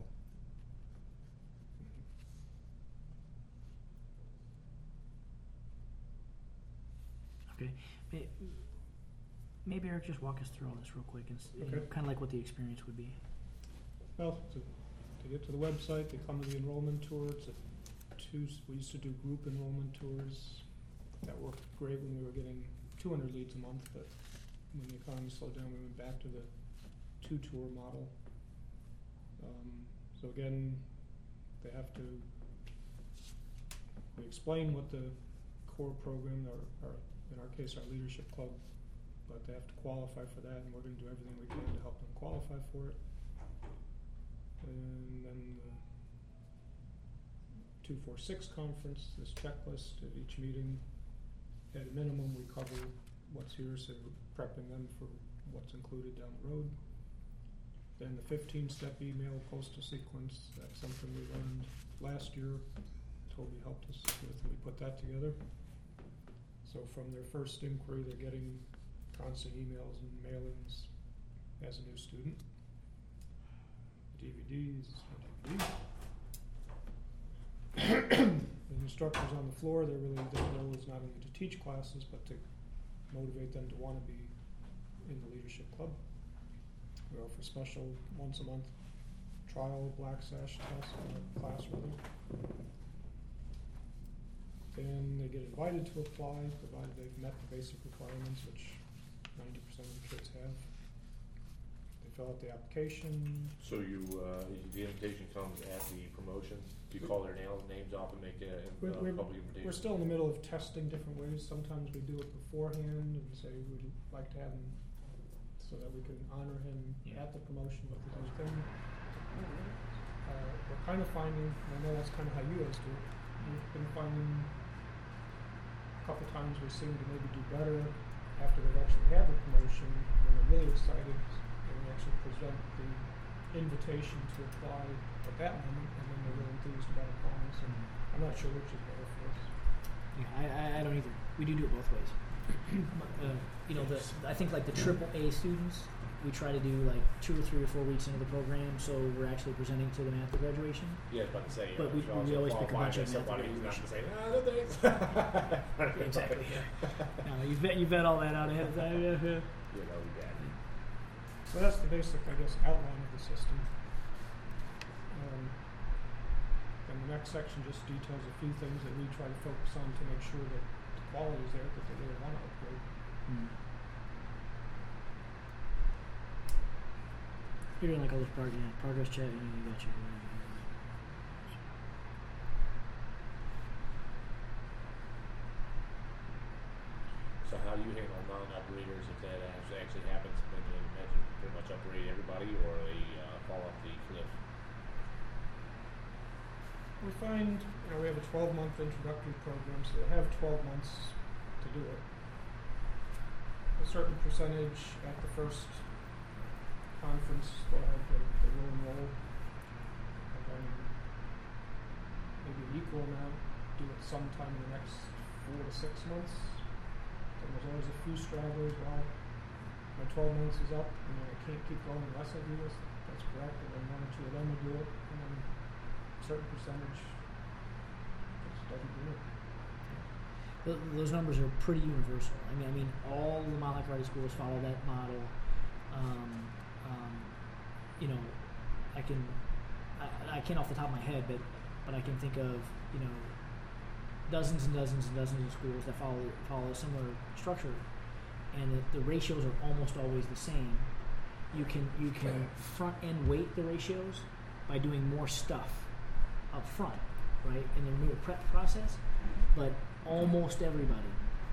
Okay, maybe Eric, just walk us through all this real quick and kind of like what the experience would be. Well, to get to the website, they come to the enrollment tour. We used to do group enrollment tours. That worked great when we were getting 200 leads a month, but when the economy slowed down, we went back to the 2-tour model. So again, they have to. We explain what the core program, or in our case, our leadership club, but they have to qualify for that, and we're going to do everything we can to help them qualify for it. And then the 246 conference, this checklist at each meeting. At a minimum, we cover what's here, so we're prepping them for what's included down the road. Then the 15-step email postal sequence, that's something we learned last year. Toby helped us with, and we put that together. So from their first inquiry, they're getting constant emails and mailings as a new student. DVDs. The instructors on the floor, their role is not only to teach classes, but to motivate them to want to be in the leadership club. We offer special once a month trial Black Sash class. Then they get invited to apply, provided they've met the basic requirements, which 90% of the kids have. Fill out the application. So the invitation comes at the promotion. Do you call their names off and make a public invitation? We're still in the middle of testing different ways. Sometimes we do it beforehand and say we'd like to have him so that we can honor him at the promotion. But the other thing, we're kind of finding, and I know that's kind of how you guys do it, we've been finding a couple times we seem to maybe do better after they've actually had the promotion when they're really excited. Actually present the invitation to apply at that moment, and then they're really enthused about applying. So I'm not sure which is better for us. Yeah, I don't either. We do it both ways. I think like the AAA students, we try to do like 2 or 3 or 4 weeks into the program, so we're actually presenting to them after graduation. Yeah, I was about to say. But we always pick a bunch of them after graduation. Say, no thanks. Exactly. Yeah. No, you vet all that out ahead of time. Yeah. So that's the basic, I guess, outline of the system. Then the next section just details a few things that we try to focus on to make sure that the quality is there, that they really want to upgrade. You're doing like all this progress check, you got you. So how do you handle non-upgraders if that actually happens? Then you imagine pretty much upgrade everybody, or they fall off the cliff. We find, we have a 12-month introductory program, so they have 12 months to do it. A certain percentage at the first conference, they will enroll, and then maybe an equal amount do it sometime in the next 4 to 6 months. And there's always a few stragglers. Well, my 12 months is up, and I can't keep going unless I do this. That's correct. And then 1 or 2 of them will do it, and then a certain percentage just doesn't do it. Those numbers are pretty universal. I mean, all the Mile High Karate schools follow that model. I can't off the top of my head, but I can think of dozens and dozens and dozens of schools that follow a similar structure, and the ratios are almost always the same. You can front end weight the ratios by doing more stuff up front, right, in their new prep process, but almost everybody,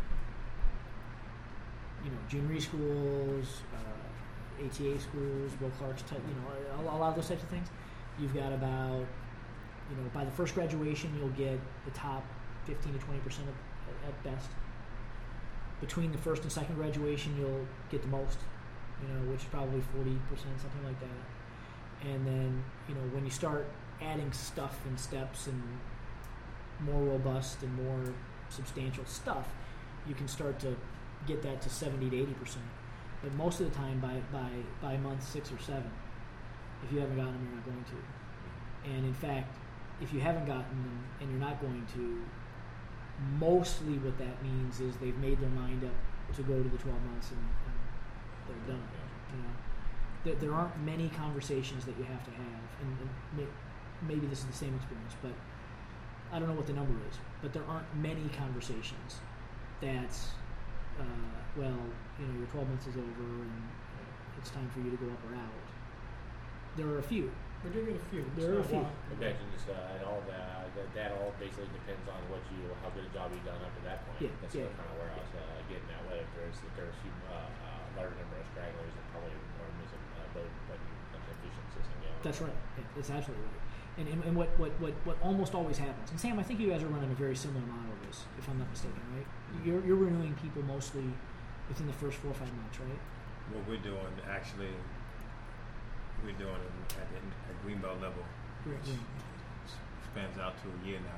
junior schools, ATA schools, Will Clark's type, a lot of those types of things, you've got about, by the first graduation you'll get the top 15 to 20% at best. Between the first and second graduation you'll get the most, which is probably 40%, something like that. And then, when you start adding stuff and steps and more robust and more substantial stuff, you can start to get that to 70 to 80%. But most of the time, by month 6 or 7, if you haven't gotten them, you're not going to. And in fact, if you haven't gotten them and you're not going to, mostly what that means is they've made their mind up to go to the 12 months and they're done. There aren't many conversations that you have to have, and maybe this is the same experience, but I don't know what the number is, but there aren't many conversations that's, your 12 months is over and it's time for you to go up or out. There are a few. We're doing a few. There are a few. Imagine just and all that all basically depends on how good a job you've done up to that point. Yeah, That's kind of where I was getting at. Whether there's a few large number of stragglers and probably more missing boat, but efficient system. That's right. Yeah, that's absolutely right. And what almost always happens. And Sam, I think you guys are running a very similar model of this, if I'm not mistaken, right? Mm-hmm. You're renewing people mostly within the first 4 or 5 months, right? What we're doing actually. We're doing it at Greenbelt level, which spans out to a year now.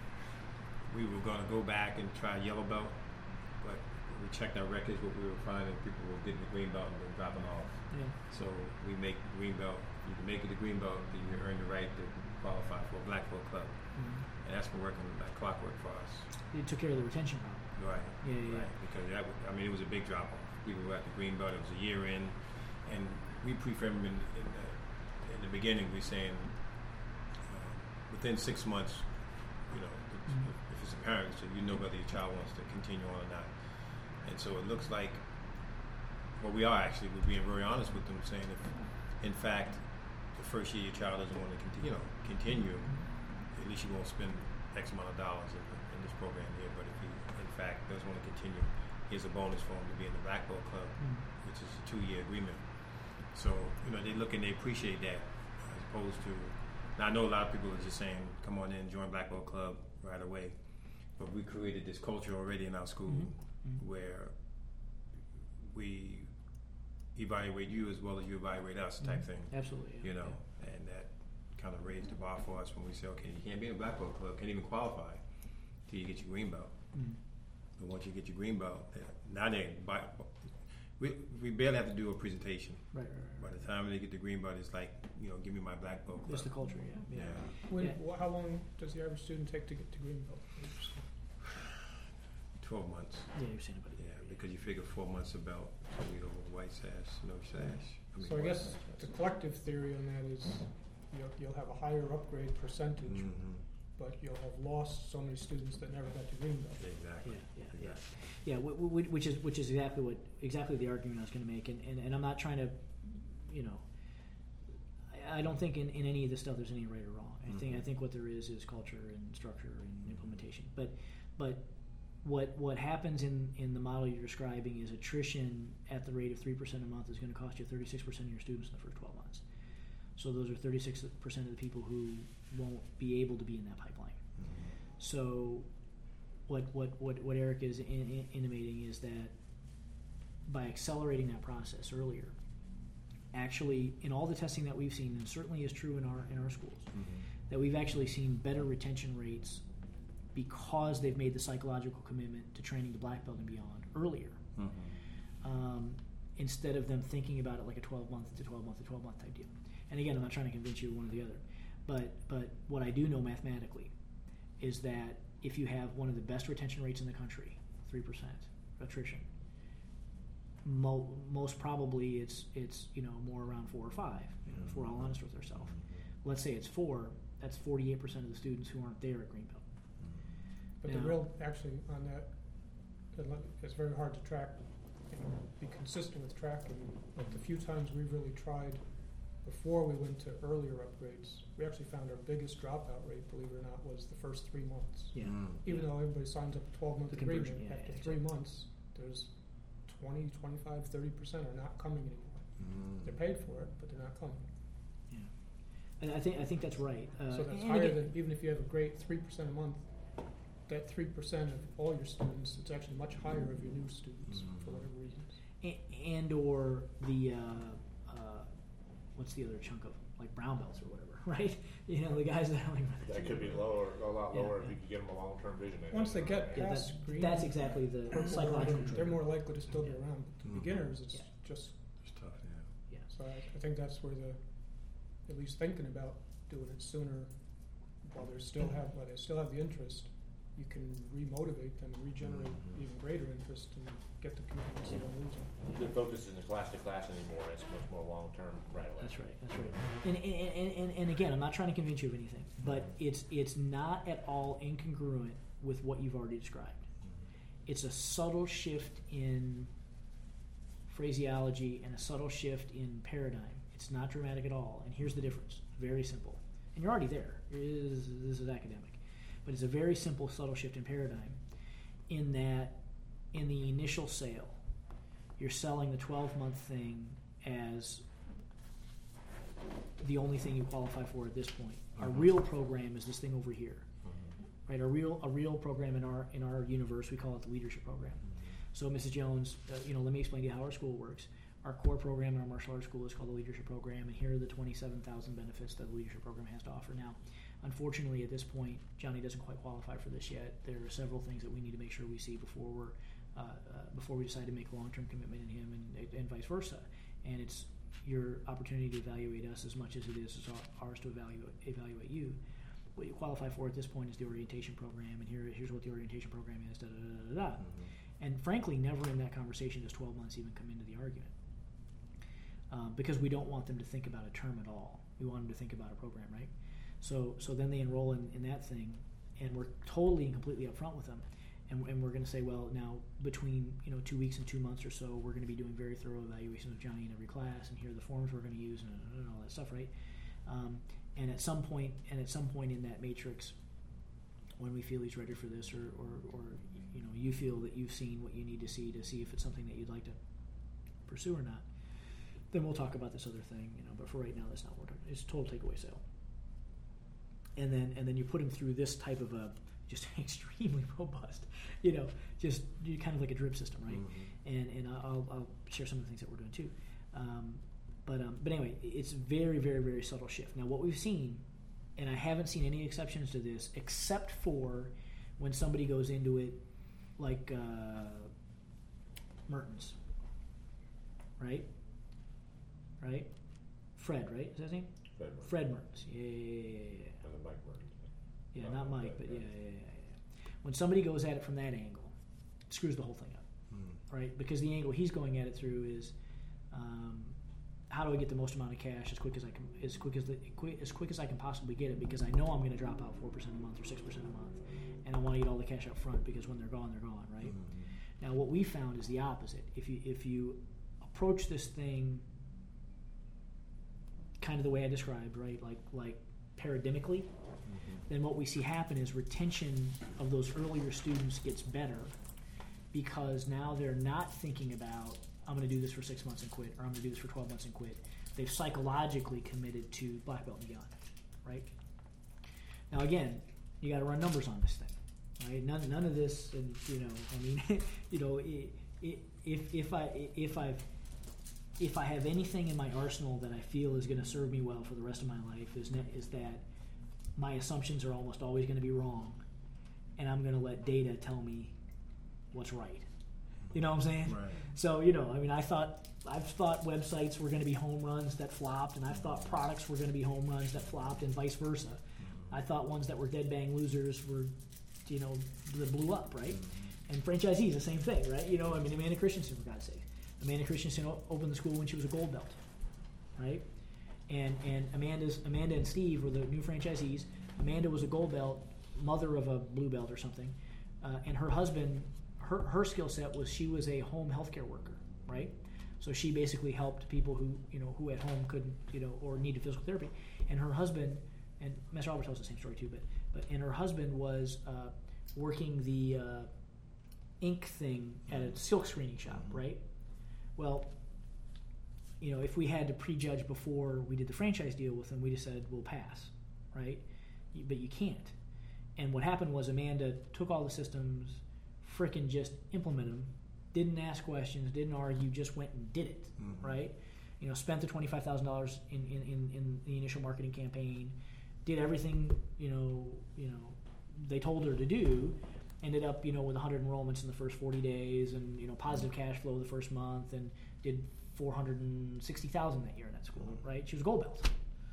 We were going to go back and try Yellow Belt, but we checked our records. What we were finding, people were getting the Green Belt and then dropping off. Yeah. So we make Green Belt. You can make it a Green Belt, then you earn the right to qualify for a Black Belt club, and that's been working like clockwork for us. You took care of the retention problem. Right. Yeah. Right. Because it was a big drop off. People were at the Green Belt. It was a year in, and we prefirmed in the beginning. We're saying within 6 months, if it's apparent, so you know whether your child wants to continue on or not. And so it looks like, we're being very honest with them, saying if, in fact, the first year your child doesn't want to continue, at least you won't spend X amount of dollars in this program here. But if he, in fact, does want to continue, here's a bonus for him to be in the Black Belt Club, which is a 2-year agreement. So, they look and they appreciate that, as opposed to, now I know a lot of people are just saying, come on in, join Black Belt Club right away. But we created this culture already in our school where we evaluate you as well as you evaluate us type thing. Absolutely. Yeah. And that kind of raised the bar for us when we say, okay, you can't be in a Black Belt Club, can't even qualify till you get your Green Belt. But once you get your Green Belt, now we barely have to do a presentation. Right. By the time they get the Green Belt, it's like, give me my Black Belt club. Just the culture, yeah. How long does the average student take to get to Green Belt? 12 months. Yeah, you've seen it. Yeah, because you figure 4 months a belt, so we go white sash, no sash. I guess the collective theory on that is you'll have a higher upgrade percentage but you'll have lost so many students that never got to Greenbelt. Exactly. Yeah. Which is exactly the argument I was going to make, and I'm not trying to, I don't think in any of this stuff there's any right or wrong. I think what there is culture and structure and implementation. But what happens in the model you're describing is attrition at the rate of 3% a month is going to cost you 36% of your students in the first 12 months. So those are 36% of the people who won't be able to be in that pipeline. So what Eric is intimating is that by accelerating that process earlier, actually in all the testing that we've seen, and certainly is true in our schools, that we've actually seen better retention rates because they've made the psychological commitment to training to black belt and beyond earlier, instead of them thinking about it like a 12-month to 12-month to 12-month type deal. And again, I'm not trying to convince you one or the other, but what I do know mathematically is that if you have one of the best retention rates in the country, 3% attrition, most probably it's more around 4 or 5. If we're all honest with ourselves, let's say it's 4. That's 48% of the students who aren't there at Greenbelt. But now, the real, actually, on that, it's very hard to track, be consistent with tracking. Like the few times we've really tried before we went to earlier upgrades, we actually found our biggest dropout rate, believe it or not, was the first 3 months. Yeah. Even though everybody signs up a 12-month The agreement, conversion, after exactly. 3 months, there's 20, 25, 30% are not coming anymore. They're paid for it, but they're not coming. And I think that's right. So that's and higher again, than, even if you have a great 3% a month, that 3% of all your students, it's actually much higher of your new students for whatever reasons. and or the what's the other chunk of like brown belts or whatever, right? The guys that are like That could be lower, a lot lower Yeah. if you could get them a long-term vision. Once they get Yeah, past green, that's exactly the psychological they're trigger. more likely to still be around. But to beginners, it's Yeah. just, It's tough, yeah. so I think that's where at least thinking about doing it sooner, while they still have the interest, you can remotivate them, regenerate even greater interest, and get the commitments they don't lose them. The focus isn't class to class anymore. It's much more long term right away. That's right. And again, I'm not trying to convince you of anything, but it's not at all incongruent with what you've already described. It's a subtle shift in phraseology and a subtle shift in paradigm. It's not dramatic at all. And here's the difference. Very simple. And you're already there. This is academic. But it's a very simple, subtle shift in paradigm in that in the initial sale, you're selling the 12-month thing as the only thing you qualify for at this point. Our real program is this thing over here, right? A real program in our universe, we call it the leadership program. So, Mrs. Jones, let me explain to you how our school works. Our core program in our martial arts school is called the leadership program, and here are the 27,000 benefits that the leadership program has to offer. Now, unfortunately, at this point, Johnny doesn't quite qualify for this yet. There are several things that we need to make sure we see before we decide to make a long-term commitment in him, and vice versa. And it's your opportunity to evaluate us as much as it is ours to evaluate you. What you qualify for at this point is the orientation program, and here's what the orientation program is. Da da da da da. And frankly, never in that conversation does 12 months even come into the argument, because we don't want them to think about a term at all. We want them to think about a program, right? So then they enroll in that thing, and we're totally and completely upfront with them, and we're going to say, well, now between 2 weeks and 2 months or so, we're going to be doing very thorough evaluations of Johnny in every class, and here are the forms we're going to use, and all that stuff, right? And at some point in that matrix, when we feel he's ready for this, or you feel that you've seen what you need to see if it's something that you'd like to pursue or not, then we'll talk about this other thing, But for right now, that's not what we're talking. It's a total takeaway sale. And then you put him through this type of a just extremely robust, just kind of like a drip system, right? And I'll share some of the things that we're doing too. But anyway, it's very, very, very subtle shift. Now, what we've seen, and I haven't seen any exceptions to this, except for when somebody goes into it, like Mertens, right? Fred, right? Is that his name? Fred Mertens. Yeah. Mike Mertens. Yeah, not Mike, but yeah. When somebody goes at it from that angle, it screws the whole thing up, right? Because the angle he's going at it through is how do I get the most amount of cash as quick as I can, as quick as I can possibly get it, because I know I'm going to drop out 4% a month or 6% a month, and I want to get all the cash up front because when they're gone, right? Now, what we found is the opposite. If you approach this thing kind of the way I described, right, like paradigmically, then what we see happen is retention of those earlier students gets better, because now they're not thinking about, I'm going to do this for 6 months and quit, or I'm going to do this for 12 months and quit. They've psychologically committed to black belt and beyond, right? Now, again, you got to run numbers on this thing, right? None of this, and if I have anything in my arsenal that I feel is going to serve me well for the rest of my life, is that my assumptions are almost always going to be wrong, and I'm going to let data tell me what's right. You know what I'm saying? Right. So, I've thought websites were going to be home runs that flopped, and I've thought products were going to be home runs that flopped, and vice versa. I thought ones that were dead bang losers were, that blew up, right? And franchisees, the same thing, right? Amanda Christensen, for God's sake. Amanda Christensen opened the school when she was a gold belt, right? And Amanda and Steve were the new franchisees. Amanda was a gold belt, mother of a blue belt or something, and her husband. Her skill set was she was a home healthcare worker, right? So she basically helped people who at home couldn't, or needed physical therapy. And her husband, and Master Albert tells the same story too, but her husband was working the ink thing at a silk screening shop, right? Well, if we had to prejudge before we did the franchise deal with them, we just said we'll pass, right? But you can't. And what happened was Amanda took all the systems, frickin' just implemented them, didn't ask questions, didn't argue, just went and did it, right? Spent the $25,000 in the initial marketing campaign, did everything they told her to do, ended up with 100 enrollments in the first 40 days, and positive cash flow the first month, and did $460,000 that year in that school, right? She was a gold belt,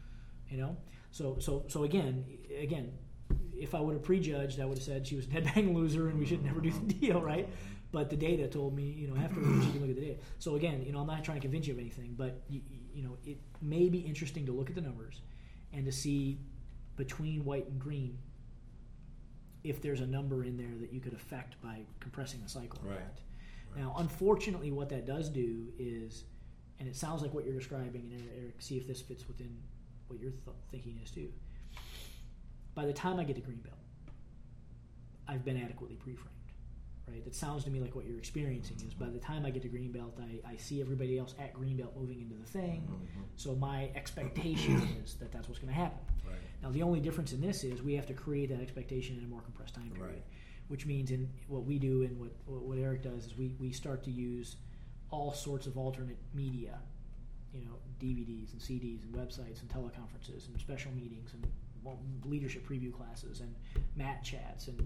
So again. If I would have prejudged, I would have said she was a dead bang loser and we should never do the deal, right? But the data told me, afterwards you can look at the data. So again, I'm not trying to convince you of anything, but it may be interesting to look at the numbers and to see between white and green if there's a number in there that you could affect by compressing the cycle. Right. Now, unfortunately, what that does do is, and it sounds like what you're describing, and Eric, see if this fits within what your thinking is too. By the time I get to Greenbelt, I've been adequately pre-framed, right? That sounds to me like what you're experiencing is by the time I get to Greenbelt, I see everybody else at Greenbelt moving into the thing, so my expectation is that that's what's going to happen. Right. Now, the only difference in this is we have to create that expectation in a more compressed time period, Right. which means in what we do and what Eric does is we start to use all sorts of alternate media, DVDs and CDs and websites and teleconferences and special meetings and leadership preview classes and mat chats and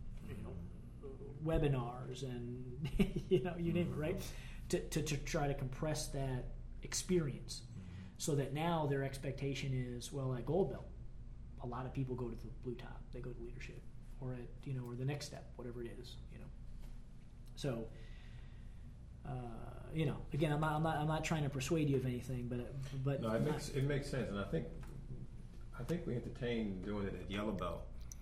webinars and you name it, right? To try to compress that experience, so that now their expectation is, well, at Gold Belt, a lot of people go to the blue top, they go to leadership, or at or the next step, whatever it is, So again, I'm not trying to persuade you of anything, but no, it makes sense, and I think we entertained doing it at Yellow Belt.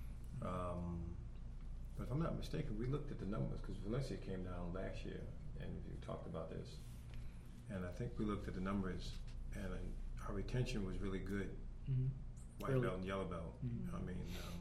But if I'm not mistaken, we looked at the numbers because Valencia came down last year and we talked about this. And I think we looked at the numbers, and our retention was really good. White belt and yellow belt. I mean,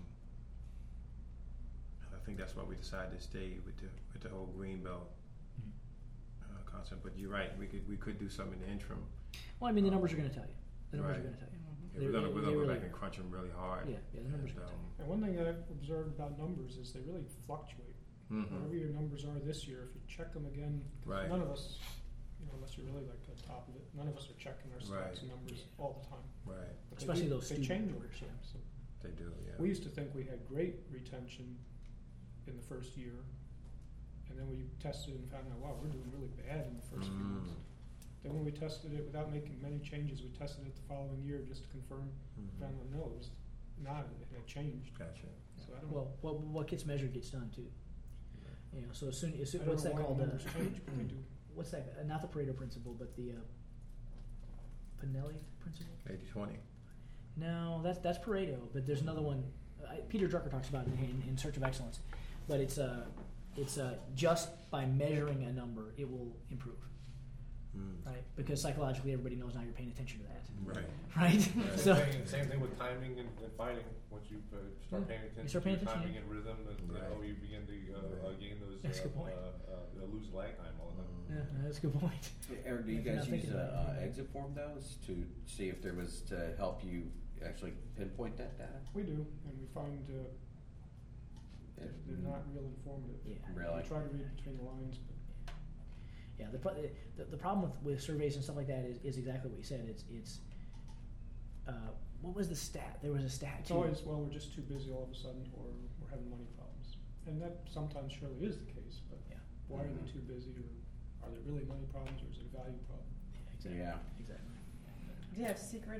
I think that's why we decided to stay with the whole green belt concept. But you're right, we could do something in the interim. Well, I mean, the numbers are going to tell you. The numbers are going to tell you. Yeah, we're gonna go back and crunch them really hard. Yeah, the numbers are going to tell you. And one thing that I've observed about numbers is they really fluctuate. Whatever your numbers are this year, if you check them again, Right. none of us, unless you're really like on top of it, none of us are checking our stats and numbers all the time. Right. But Especially those they student change numbers, over time. So They do, yeah. we used to think we had great retention in the first year, and then we tested and found out, wow, we're doing really bad in the first few months. Then when we tested it without making many changes, we tested it the following year just to confirm. Found out no, it was not. It had changed. Gotcha. So I don't. Well, what gets measured gets done too. So as soon I don't what's know that why called? the numbers change, but they do. What's that? Not the Pareto principle, but the Pinelli principle? 80-20. No, that's Pareto, but there's another one. Peter Drucker talks about it in Search of Excellence, but it's just by measuring a number, it will improve, right? Because psychologically, everybody knows now you're paying attention to that, right? So Same thing with timing and fighting. Once you start paying attention start paying to your attention, timing and rhythm, and you begin to gain those That's a good point. lose lag time all the time. yeah, that's a good point. Eric, do you If you're guys not use thinking about it. exit form those to see if there was to help you actually pinpoint that data? We do, and we find they're not real informative. Yeah. Really? We try to read between the lines, but Yeah, the problem with surveys and stuff like that is exactly what you said. It's what was the stat? There was a stat it's too. always, well, we're just too busy all of a sudden, or we're having money problems. And that sometimes surely is the case, but Yeah. why are they too busy, or are there really money problems, or is it a value problem? Exactly. Yeah. Exactly. Do you have secret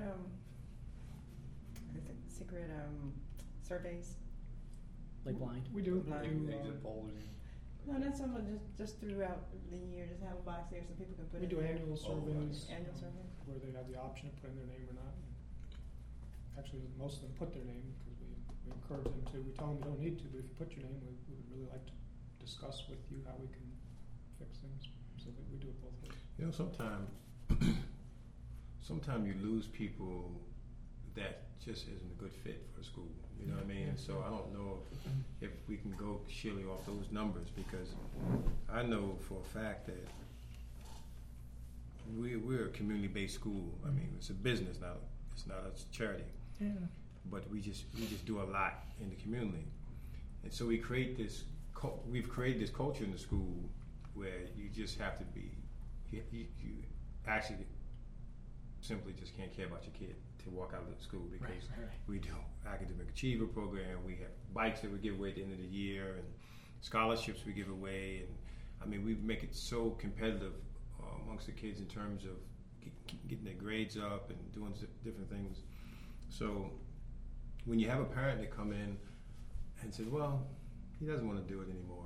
surveys? Like blind. We do. Blind. Exit polls. No, not someone just throughout the year. Just have a box there so people can put We in do their annual surveys. annual survey. Where they have the option of putting their name or not. Actually, most of them put their name because we encourage them to. We tell them you don't need to, but if you put your name, we would really like to discuss with you how we can fix things. So that we do it both ways. You know, sometimes you lose people that just isn't a good fit for a school. You know what I mean? And so I don't know if we can go sheerly off those numbers, because I know for a fact that we're a community-based school. I mean, it's a business now. It's not a charity. Yeah. But we just do a lot in the community, and so we've created this culture in the school where you just have to be you actually simply just can't care about your kid to walk out of the school, because Right. we do academic achiever program, we have bikes that we give away at the end of the year, and scholarships we give away, and I mean we make it so competitive amongst the kids in terms of getting their grades up and doing different things. So when you have a parent that come in and says, well, he doesn't want to do it anymore,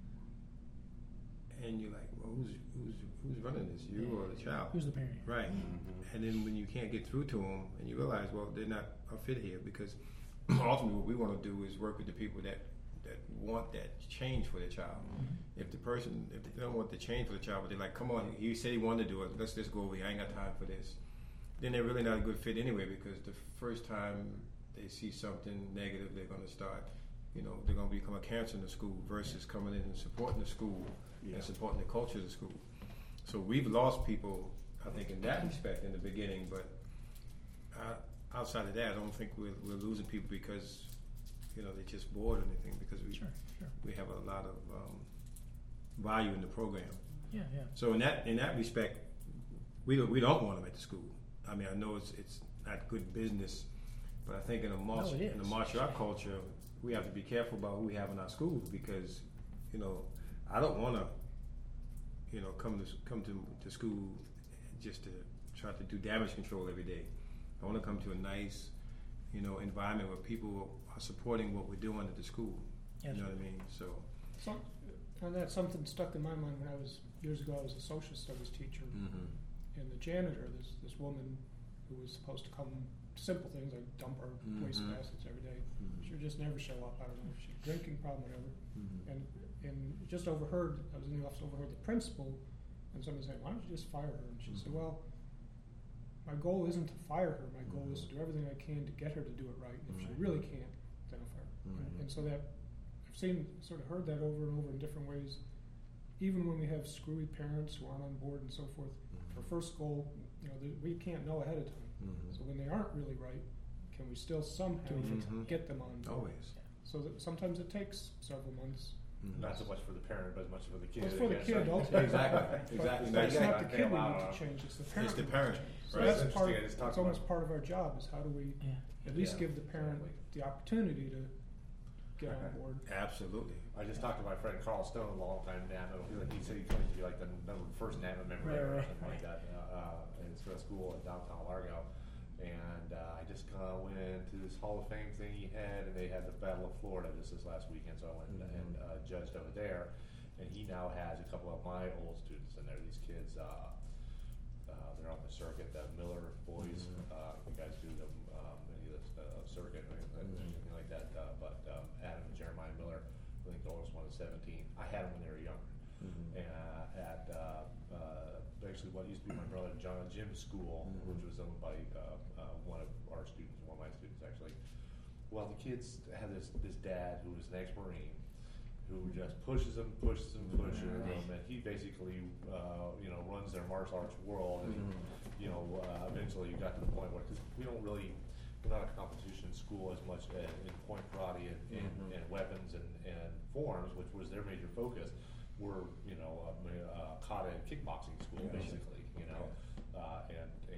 and you're like, well, who's running this, you or the child? Who's the parent? Right. And then when you can't get through to them, and you realize, well, they're not a fit here, because ultimately what we want to do is work with the people that want that change for their child. If they don't want the change for the child, but they're like, come on, he said he wanted to do it, let's just go over here, I ain't got time for this, then they're really not a good fit anyway, because the first time they see something negative, they're going to start, they're going to become a cancer in the school versus coming in and supporting the school and supporting the culture of the school. So we've lost people, I think, in that respect in the beginning, but outside of that, I don't think we're losing people because they're just bored or anything, because we have a lot of value in the program. Yeah. So in that respect, we don't want them at the school. I mean, I know it's not good business, but I think in a martial art culture, we have to be careful about who we have in our school, because I don't want to come to school just to try to do damage control every day. I want to come to a nice environment where people are supporting what we're doing at the school. You know what I mean? So And that's something stuck in my mind when years ago I was a social studies teacher. And the janitor, this woman who was supposed to come, simple things like dump her waste baskets every day, she would just never show up. I don't know if she had a drinking problem, whatever. And just overheard, I was in the office, overheard the principal, and somebody said, why don't you just fire her? And she said, well, my goal isn't to fire her. My goal is to do everything I can to get her to do it right. If she really can't, then I'll fire her. And so that I've heard that over and over in different ways. Even when we have screwy parents who aren't on board and so forth, our first goal, we can't know ahead of time. So when they aren't really right, can we still somehow get them on board? Always. So that sometimes it takes several months. Not so much for the parent, but as much for the kid. Well, it's for the I guess, kid, right? ultimately. Exactly. But it's not the kid we need to change, it's the parent. It's the we need to parent. change. So Right. that's It's part. interesting. I just talked It's almost about- part of our job is how do we at least give the parent the opportunity to get on board. Absolutely. I just talked to my friend Carl Stone, a long-time NAMA. He said he claims to be like the first NAMA member or something like that in a school in downtown Largo. And I just went into this Hall of Fame thing he had, and they had the Battle of Florida this last weekend, so I went and judged over there. And he now has a couple of my old students in there. These kids, they're on the circuit. The Miller boys, you guys do them any of the circuit or anything like that. But Adam and Jeremiah Miller, I think the oldest one is 17. I had them when they were younger. At actually what used to be my brother Jim's school, which was owned by one of our students, one of my students actually. Well, the kids had this dad who was an ex-Marine who just pushes them, and he basically runs their martial arts world, and eventually you got to the point where, because we're not a competition school as much in point karate and weapons and forms, which was their major focus. We're kata and kickboxing school basically, and what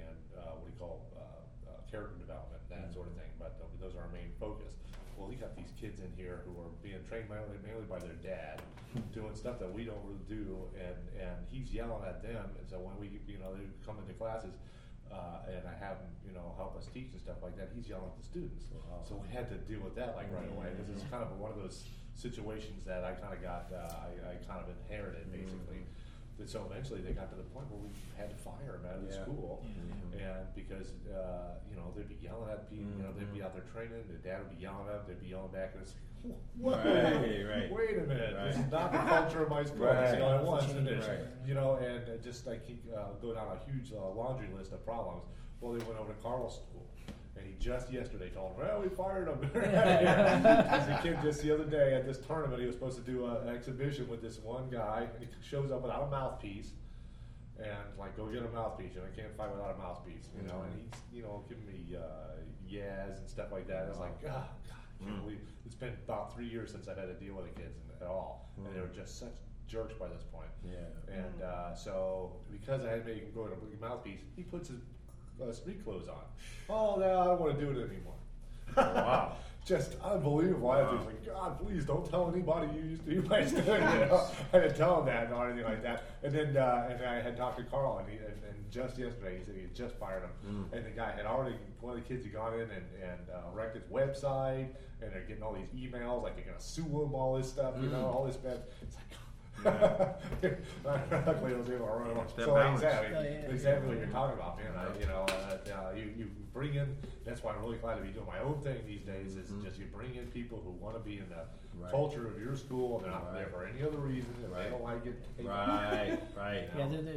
do you call character development, that sort of thing. But those are our main focus. Well, you got these kids in here who are being trained mainly by their dad, doing stuff that we don't really do, and he's yelling at them. And so when we, they come into classes, and I have them, help us teach and stuff like that, he's yelling at the students. So we had to deal with that right away. This is kind of one of those situations that I kind of got, I kind of inherited basically. And so eventually they got to the point where we had to fire him out of the school, and because they'd be yelling at people, they'd be out there training, their dad would be yelling at them, they'd be yelling back, and it's right. Wait a minute, this is not the culture of my school. At once, and and just like go down a huge laundry list of problems. Well, they went over to Carl's school. And he just yesterday told him, well, we fired him. As a kid just the other day at this tournament, he was supposed to do an exhibition with this one guy, and he shows up without a mouthpiece, and go get a mouthpiece, and I can't fight without a mouthpiece, and he's, giving me yes and stuff like that. I was like, oh, God, I can't believe it's been about 3 years since I've had to deal with the kids at all, and they were just such jerks by this point. And so because I had to make him go to a mouthpiece, he puts his street clothes on. Oh, no, I don't want to do it anymore. Wow. Just unbelievable attitude. Like, God, please don't tell anybody you used to do my stuff. I didn't tell him that or anything like that. And then and I had talked to Carl, and just yesterday he said he had just fired him. And the guy had already, one of the kids had gone in and wrecked his website, and they're getting all these emails, like they're going to sue him, all this stuff, all this bad. It's like, luckily I was able to run it. So exactly what you're talking about, man. You bring in. That's why I'm really glad to be doing my own thing these days. Is just you bring in people who want to be in the culture of your school, and they're not there for any other reason. And they don't like it. Right.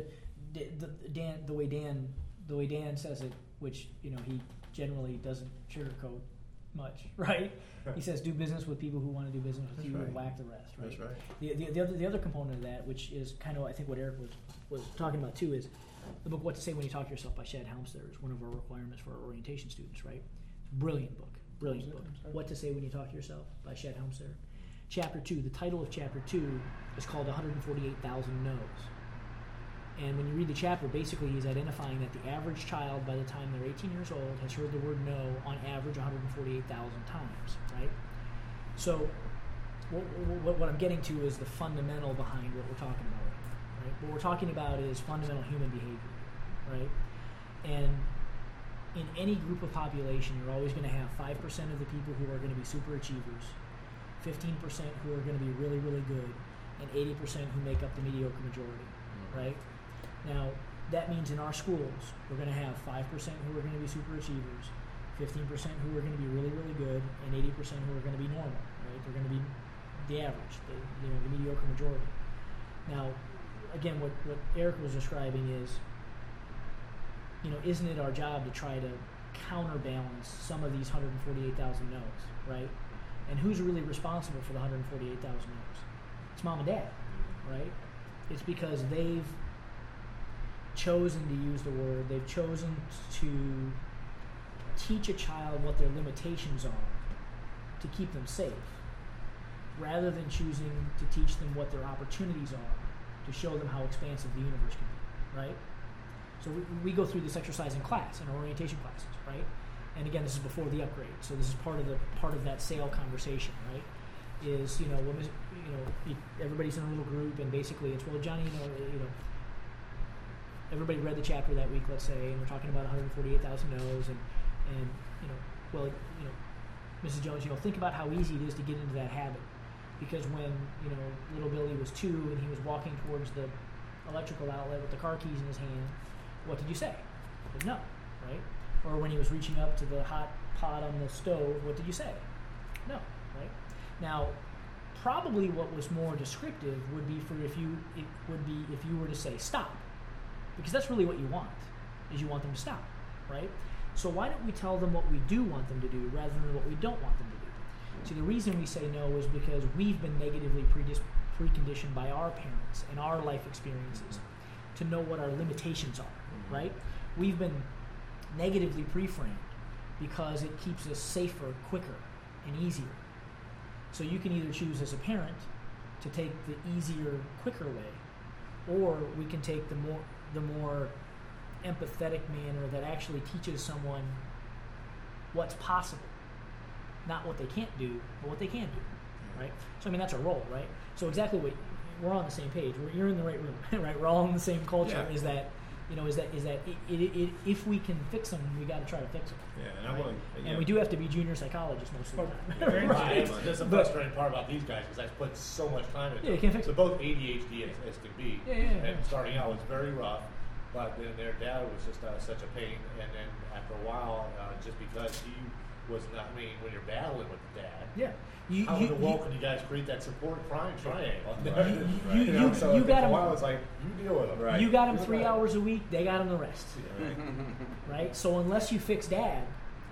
Yeah, the way Dan says it, which he generally doesn't sugarcoat much, right? He says, do business with people who want to do business with you and whack the rest, right? That's right. The other component of that, which is kind of I think what Eric was talking about too, is the book What to Say When You Talk to Yourself by Shad Helmster is one of our requirements for our orientation students, right? It's a brilliant book. What to Say When You Talk to Yourself by Shad Helmster. Chapter 2, the title of Chapter 2 is called 148,000 No's. And when you read the chapter, basically he's identifying that the average child, by the time they're 18 years old, has heard the word no on average 148,000 times, right? So what I'm getting to is the fundamental behind what we're talking about, right? What we're talking about is fundamental human behavior, right? And in any group of population, you're always going to have 5% of the people who are going to be super achievers, 15% who are going to be really, really good, and 80% who make up the mediocre majority, right? Now, that means in our schools, we're going to have 5% who are going to be super achievers, 15% who are going to be really, really good, and 80% who are going to be normal, right? They're going to be the average, the mediocre majority. Now, again, what Eric was describing is, isn't it our job to try to counterbalance some of these 148,000 no's, right? And who's really responsible for the 148,000 no's? It's mom and dad, right? It's because they've chosen to use the word, they've chosen to teach a child what their limitations are to keep them safe, rather than choosing to teach them what their opportunities are to show them how expansive the universe can be, right? So we go through this exercise in class, in our orientation classes, right? And again, this is before the upgrade, so this is part of that sale conversation, right? Is everybody's in a little group, and basically it's, well, Johnny, everybody read the chapter that week, let's say, and we're talking about 148,000 no's, and Mrs. Jones, think about how easy it is to get into that habit, because when little Billy was 2 and he was walking towards the electrical outlet with the car keys in his hand, What did you say? I said, no, right? Or when he was reaching up to the hot pot on the stove, what did you say? No, right? Now, probably what was more descriptive would be if you were to say stop, because that's really what you want, is you want them to stop, right? So why don't we tell them what we do want them to do rather than what we don't want them to do? See, the reason we say no is because we've been negatively preconditioned by our parents and our life experiences to know what our limitations are, right? We've been negatively pre-framed because it keeps us safer, quicker, and easier. So you can either choose as a parent to take the easier, quicker way, or we can take the more empathetic manner that actually teaches someone what's possible, not what they can't do, but what they can do, right? So I mean that's our role, right? So exactly what we're on the same page. You're in the right room, right? We're all in the same culture. Yeah. Is that if we can fix them, we got to try to fix them. Yeah, right? And we do have to be junior psychologists most of the time. Right. That's the frustrating part about these guys because I put so much time into you it. can't fix so it. both ADHD as can be. Yeah. And starting out was very rough, but then their dad was just such a pain. And then after a while, just because he was not, I mean, when you're battling with the dad, Yeah. how in the world can you guys create that support triangle? So you got after a him. while, it's like, you deal with them. Right. You got them 3 hours a week. They got them the rest, Right. right? So unless you fix dad,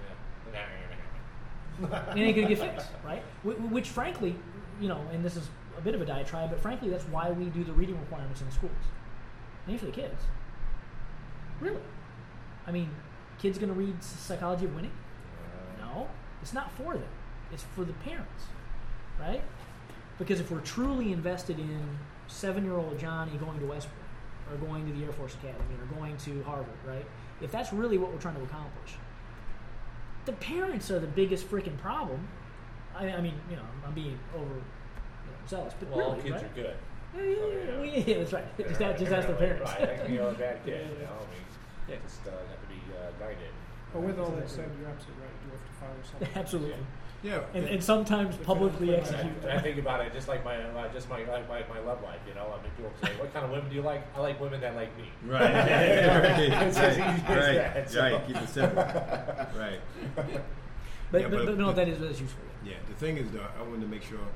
Yeah. it ain't gonna get fixed, right? Which, frankly, and this is a bit of a diatribe, but frankly, that's why we do the reading requirements in the schools. It ain't for the kids, really. I mean, kids gonna read Psychology of Winning? No, it's not for them. It's for the parents, right? Because if we're truly invested in 7-year-old Johnny going to West Point, or going to the Air Force Academy, or going to Harvard, right? If that's really what we're trying to accomplish, the parents are the biggest freaking problem. I mean, I'm being over zealous, but Well, all really, kids right? are good. Yeah, that's right. Just ask their parents. Right, I mean, a bad kid, Yeah. I mean, just have to be guided. But with all that said, you're absolutely right. You do have to fire something. Absolutely. Yeah. And sometimes publicly execute. And I think about it just like my love life. I mean, people say, "What kind of women do you like?" I like women that like me. Right. It's as easy as Right. that, so. Right. Keep it simple. Right. But, Yeah, but no, that is useful. Yeah. The thing is, though, I wanted to make sure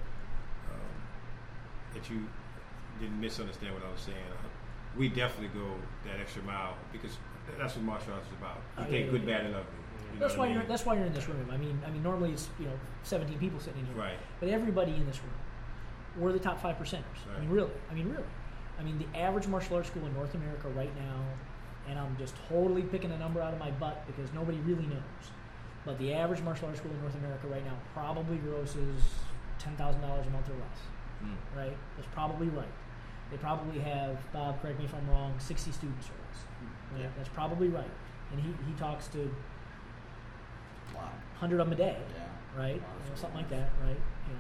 that you didn't misunderstand what I was saying. We definitely go that extra mile because that's what martial arts is about. You take good, bad, and ugly. You know That's what why I mean? that's why you're in this room. I mean, normally it's 17 people sitting in here, Right. But everybody in this room, we're the top 5 percenters. I mean, Right. really. I mean, the average martial arts school in North America right now, and I'm just totally picking a number out of my butt because nobody really knows. But the average martial arts school in North America right now probably grosses $10,000 a month or less. Right? That's probably right. They probably have, Bob, correct me if I'm wrong, 60 students or less. Right? Yeah. That's probably right. And he talks to Wow. 100 of them a day, Yeah. right? Wow, Something like that, right?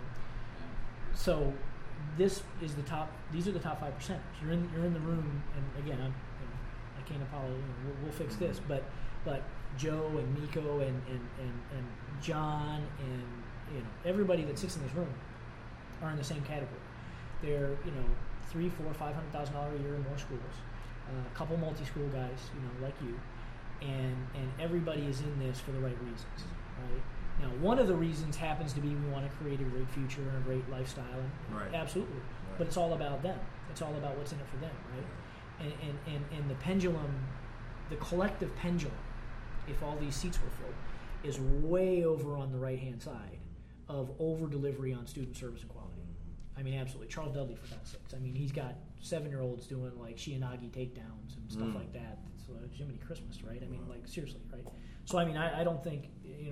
So this is the top. These are the top 5 percenters. You're in the room, and again, I can't apologize. We'll fix this, but Joe and Miko and John and everybody that sits in this room are in the same category. They're $300,000, $400,000, $500,000 a year in more schools. A couple multi-school guys, like you, and everybody is in this for the right reasons, right? Now, one of the reasons happens to be we want to create a great future and a great lifestyle, and Right. Absolutely. Right. But it's all about them. It's all about what's in it for them, right? And the pendulum, the collective pendulum, if all these seats were full, is way over on the right-hand side of over-delivery on student service and quality. I mean, absolutely. Charles Dudley, for God's sakes. I mean, he's got 7-year-olds doing like Shianagi takedowns and stuff like that. It's Jiminy Christmas, right? I mean, like seriously, right? So I mean, I don't think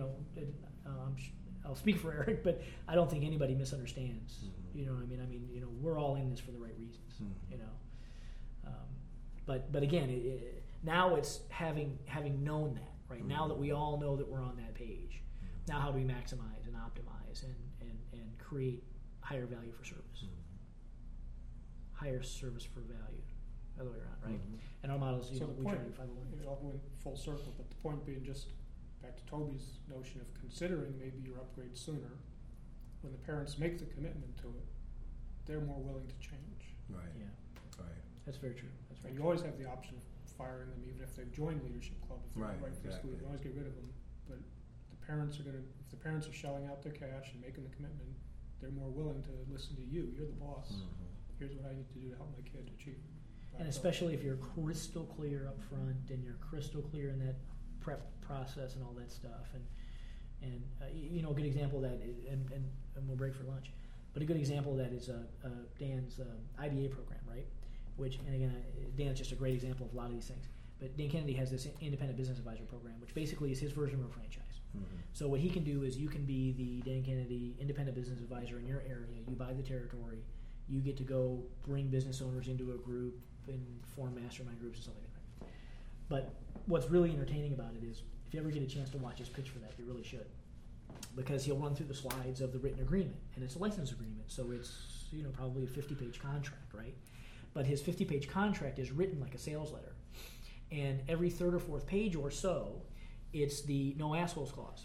I'll speak for Eric, but I don't think anybody misunderstands. You know what I mean? I mean, we're all in this for the right reasons. But again, now it's having known that, right? Now that we all know that we're on that page, now how do we maximize and optimize and create higher value for service, higher service for value, other way around, right? And our model is So the we try point, to 501. it all went full circle, but the point being just back to Toby's notion of considering maybe your upgrade sooner. When the parents make the commitment to it, they're more willing to change. Right. Yeah, Right. that's very true. That's very And you true. always have the option of firing them even if they've joined Leadership Club. If they're Right, not right for the school, you exactly. can always get rid of them. But the parents are if the parents are shelling out their cash and making the commitment, they're more willing to listen to you. You're the boss. Here's what I need to do to help my kid achieve. And especially if you're crystal clear up front and you're crystal clear in that prep process and all that stuff. And you know, a good example of that, and we'll break for lunch, but a good example of that is Dan's IBA program, right? Which, and again, Dan's just a great example of a lot of these things. But Dan Kennedy has this independent business advisor program, which basically is his version of a franchise. So what he can do is you can be the Dan Kennedy independent business advisor in your area. You buy the territory. You get to go bring business owners into a group and form mastermind groups and stuff like that. But what's really entertaining about it is if you ever get a chance to watch his pitch for that, you really should. Because he'll run through the slides of the written agreement. And it's a license agreement, so it's probably a 50-page contract, right? But his 50-page contract is written like a sales letter. And every third or fourth page or so, it's the no assholes clause.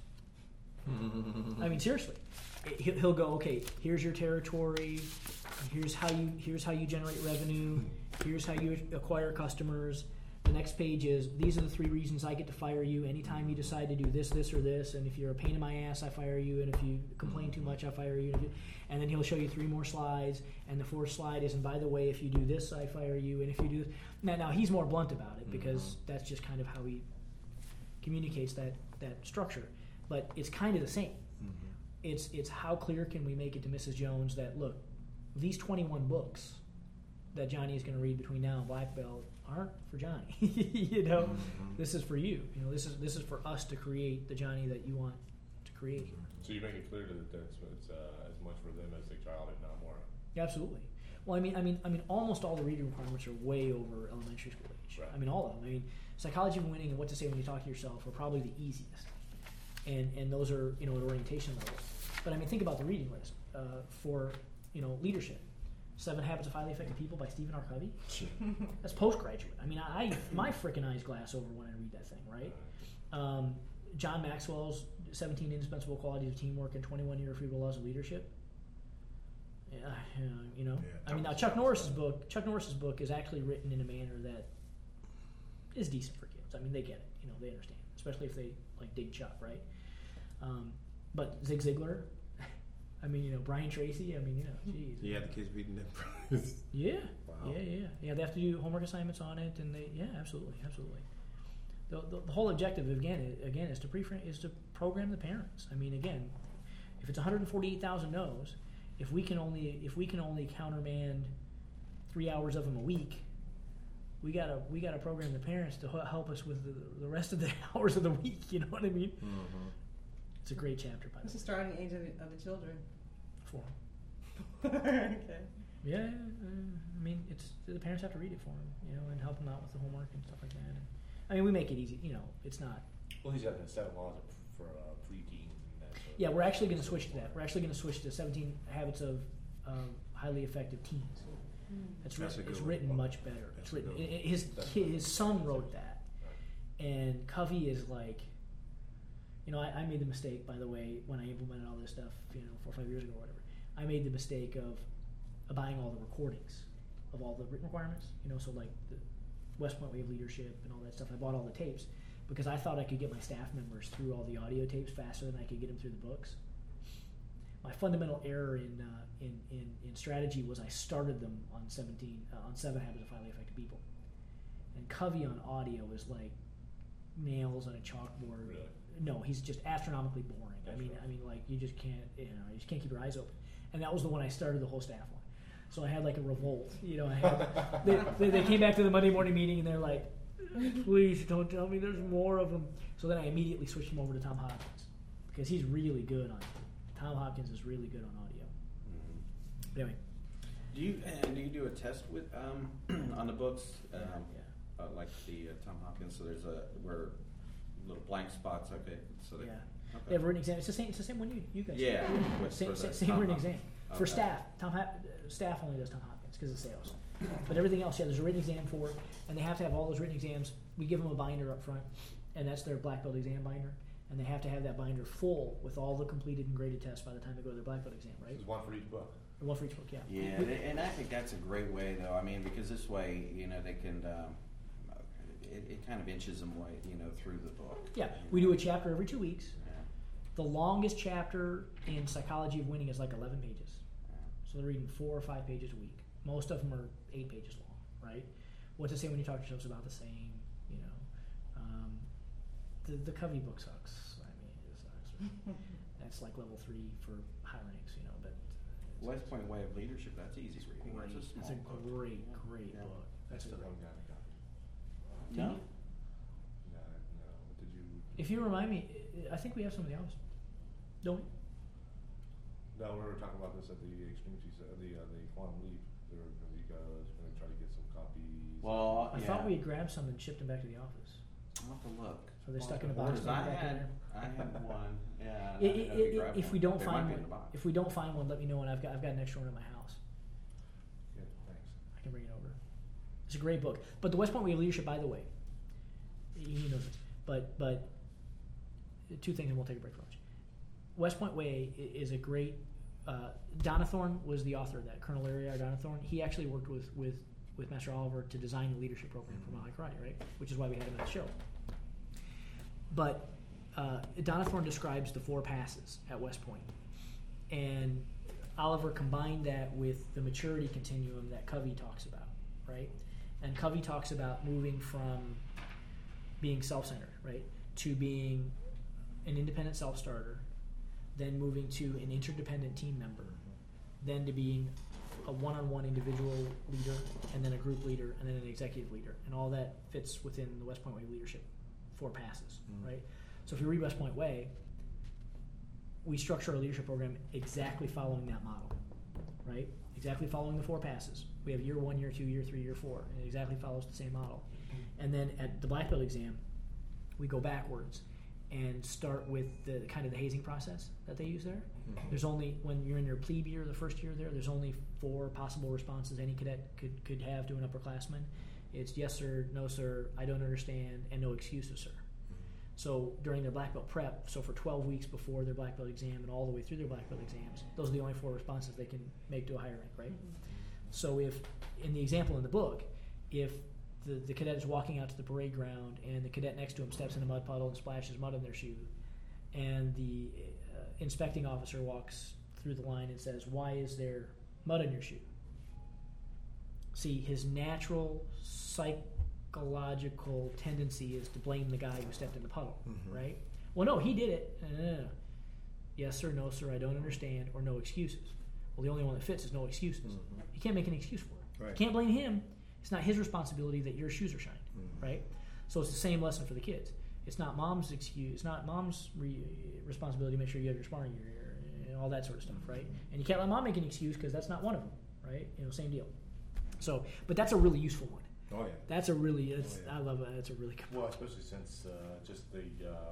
I mean, seriously, he'll go, okay, here's your territory, here's how you generate revenue, here's how you acquire customers. The next page is, these are the 3 reasons I get to fire you anytime you decide to do this, this, or this, and if you're a pain in my ass, I fire you, and if you complain too much, I fire you. And then he'll show you 3 more slides, and the 4th slide is, and by the way, if you do this, I fire you, and if you do this. Now he's more blunt about it, because that's just kind of how he communicates that structure. But it's kind of the same. It's how clear can we make it to Mrs. Jones that, look, these 21 books that Johnny is going to read between now and Black Belt aren't for Johnny. This is for you. This is for us to create the Johnny that you want to create here. So you make it clear that it's as much for them as the child, if not more. Absolutely. Well, I mean, almost all the reading requirements are way over elementary school age. Right. I mean, all of them. I mean, psychology of winning and what to say when you talk to yourself are probably the easiest, and those are at orientation level. But I mean, think about the reading list for leadership. 7 Habits of Highly Effective People by Stephen R. Covey. That's postgraduate. I mean, my frickin' eyes glass over when I read that thing, right? John Maxwell's 17 Indispensable Qualities of Teamwork and 21 Irrefutable Laws of Leadership. I mean, now Chuck Norris's book is actually written in a manner that is decent for kids. I mean, they get it. They understand, especially if they dig Chuck, right? But Zig Ziglar. I mean, Brian Tracy. I mean, geez. You had the kids reading that. Yeah. Wow. Yeah. They have to do homework assignments on it, and absolutely. The whole objective again is to program the parents. I mean, again, if it's 148,000 no's, if we can only countermand 3 hours of them a week, we gotta program the parents to help us with the rest of the hours of the week. You know what I mean? Mm-hmm. It's a great chapter, by the way. What's the starting age of the children? 4. Okay. Yeah, I mean, it's the parents have to read it for them, and help them out with the homework and stuff like that. And, I mean, we make it easy. It's not. Well, he's got the 7 laws for preteens and that. Yeah, we're actually going to switch to that. We're actually going to switch to 17 Habits of Highly Effective Teens. It's written much better. It's written. His son wrote that, and Covey is like. I made the mistake, by the way, when I implemented all this stuff, 4 or 5 years ago or whatever. I made the mistake of buying all the recordings of all the written requirements. So like the West Point Way of Leadership and all that stuff. I bought all the tapes because I thought I could get my staff members through all the audio tapes faster than I could get them through the books. My fundamental error in strategy was I started them on 7 Habits of Highly Effective People, and Covey on audio is like nails on a chalkboard. Really? No, he's just astronomically boring. I mean, like you just can't keep your eyes open. And that was the one I started the whole staff on. So I had like a revolt. They came back to the Monday morning meeting and they're like, "Please don't tell me there's more of them." So then I immediately switched them over to Tom Hopkins because he's really good on it. Tom Hopkins is really good on audio. But anyway, do you do a test with on the books? Like the Tom Hopkins. So there's where little blank spots. Okay, so yeah. Okay. They have a written exam. It's the same one you guys. Yeah. Same written exam for staff. Staff only does Tom Hopkins because of sales. But everything else, there's a written exam for, and they have to have all those written exams. We give them a binder up front, and that's their black belt exam binder. And they have to have that binder full with all the completed and graded tests by the time they go to their black belt exam, right? There's one for each book. One for each book, yeah. Yeah, and I think that's a great way, though. I mean, because this way, they can. it kind of inches them way, through the book. Yeah, we do a chapter every 2 weeks. Yeah. The longest chapter in Psychology of Winning is like 11 pages. Yeah. So they're reading 4 or 5 pages a week. Most of them are 8 pages long, right? What to say when you talk to yourselves about the same, the Covey book sucks. I mean, it sucks. That's like level 3 for high ranks, but West Point Way of Leadership, that's easy reading. great. It's a That's small a book. great Yeah. book. I That's a still great. haven't got it. No? No, did you? If you remind me, I think we have some of the others. Don't we? No, we were talking about this at the Extreme Seas, the Quantum Leap. You guys going to try to get some copies. Well, I thought we had grabbed some and shipped them back to the office. I'll have to look. So they're stuck in a box. Because I back in there. had one. Yeah. I didn't know if you grabbed If we one. don't They find might be in one, the box. if we don't find one, let me know, and I've got an extra one at my house. Yeah, thanks. I can bring it over. It's a great book. But the West Point Way of Leadership, by the way, he knows this. But 2 things, and we'll take a break for lunch. West Point Way is a great. Donathorn was the author of that. Colonel Larry R. Donathorn. He actually worked with Master Oliver to design the leadership program for Mile High Karate, right? Which is why we had him at the show. But Donathorn describes the 4 passes at West Point, and Oliver combined that with the maturity continuum that Covey talks about, right? And Covey talks about moving from being self-centered, right, to being an independent self-starter, then moving to an interdependent team member, then to being a one-on-one individual leader, and then a group leader, and then an executive leader. And all that fits within the West Point Way leadership 4 passes, right? So if you read West Point Way, we structure our leadership program exactly following that model, right? Exactly following the 4 passes. We have year 1, year 2, year 3, year 4, and it exactly follows the same model. And then at the Black Belt exam, we go backwards and start with the kind of the hazing process that they use there. There's only, when you're in your plebe year, the first year there's only 4 possible responses any cadet could have to an upperclassman. It's yes sir, no sir, I don't understand, and no excuses sir. So during their black belt prep, so for 12 weeks before their black belt exam and all the way through their black belt exams, those are the only 4 responses they can make to a higher rank, right? So if, in the example in the book, if the cadet is walking out to the parade ground and the cadet next to him steps in a mud puddle and splashes mud on their shoe, and the inspecting officer walks through the line and says, "Why is there mud on your shoe?" See, his natural psychological tendency is to blame the guy who stepped in the puddle, right? Well, no, he did it. No. Yes sir, no sir, I don't understand, or no excuses. Well, the only one that fits is no excuses. You can't make an excuse for it. Right. You can't blame him. It's not his responsibility that your shoes are shined, right? So it's the same lesson for the kids. It's not mom's excuse. It's not mom's responsibility to make sure you have your sparring gear and all that sort of stuff, right? And you can't let mom make an excuse because that's not one of them, right? Same deal. So, but that's a really useful one. Oh yeah. That's a really. I love it. That's a really good Well, one. especially since just the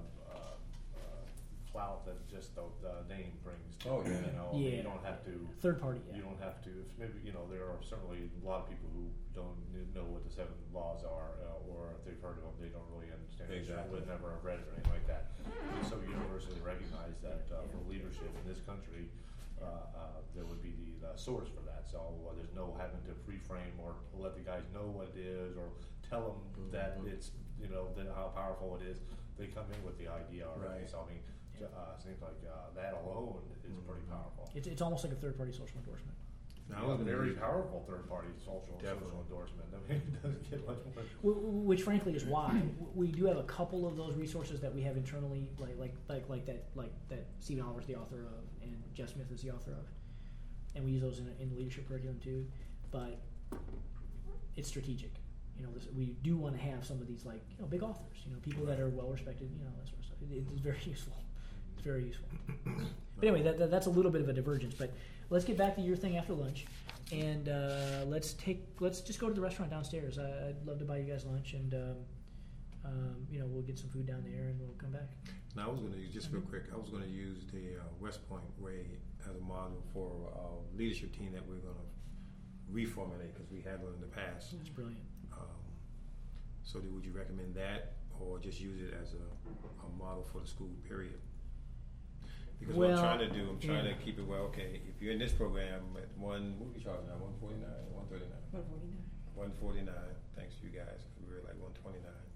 clout that just the name brings. To Oh, it, yeah. Yeah. You don't have to. Third party. Yeah. You don't have to. Maybe there are certainly a lot of people who don't know what the 7 laws are, or if they've heard of them, they don't really understand. Exactly. Would never have read it or anything like that. It's so universally recognized that for leadership in this country, there would be the source for that. So there's no having to free-frame or let the guys know what it is or tell them that it's that how powerful it is. They come in with the idea already. Right. So I mean, things like that alone is pretty powerful. It's almost like a third party social endorsement. Now, I was A gonna very use- powerful third-party social endorsement. I mean, it doesn't get much more. Which frankly is why we do have a couple of those resources that we have internally, like that Stephen Oliver's the author of and Jeff Smith is the author of, and we use those in the leadership curriculum too. But it's strategic. We do want to have some of these big authors. People that are well respected. That sort of stuff. It's very useful. It's very useful. But anyway, that's a little bit of a divergence. But let's get back to your thing after lunch, and let's just go to the restaurant downstairs. I'd love to buy you guys lunch, and we'll get some food down there, and we'll come back. Now, I was going to use, just real quick, I was going to use the West Point Way as a model for our leadership team that we're going to reformulate because we had one in the past. It's brilliant. So would you recommend that or just use it as a model for the school period? Because what I'm trying to do, I'm trying to keep it if you're in this program at what are we charging now, $149, $139? $149, thanks to you guys, because we were like $129.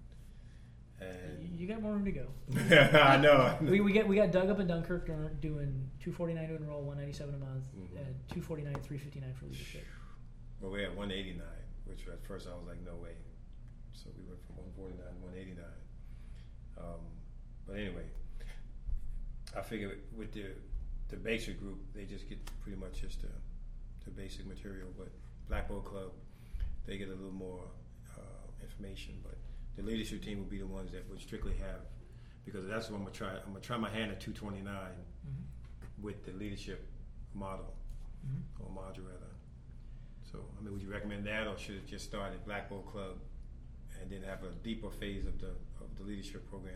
And You got more room to go. I know. We got Doug up in Dunkirk doing $249 to enroll, $197 a month, $249, $359 for leadership. Well, we're at 189, which at first I was like, no way. So we went from 149 to 189. But anyway, I figure with the basic group, they just get pretty much just the basic material. But Black Bolt Club, they get a little more information. But the leadership team will be the ones that would strictly have, because that's what I'm gonna try. I'm gonna try my hand at 229 with the leadership model or module rather. So, I mean, would you recommend that, or should it just start at Black Bolt Club and then have a deeper phase of the leadership program?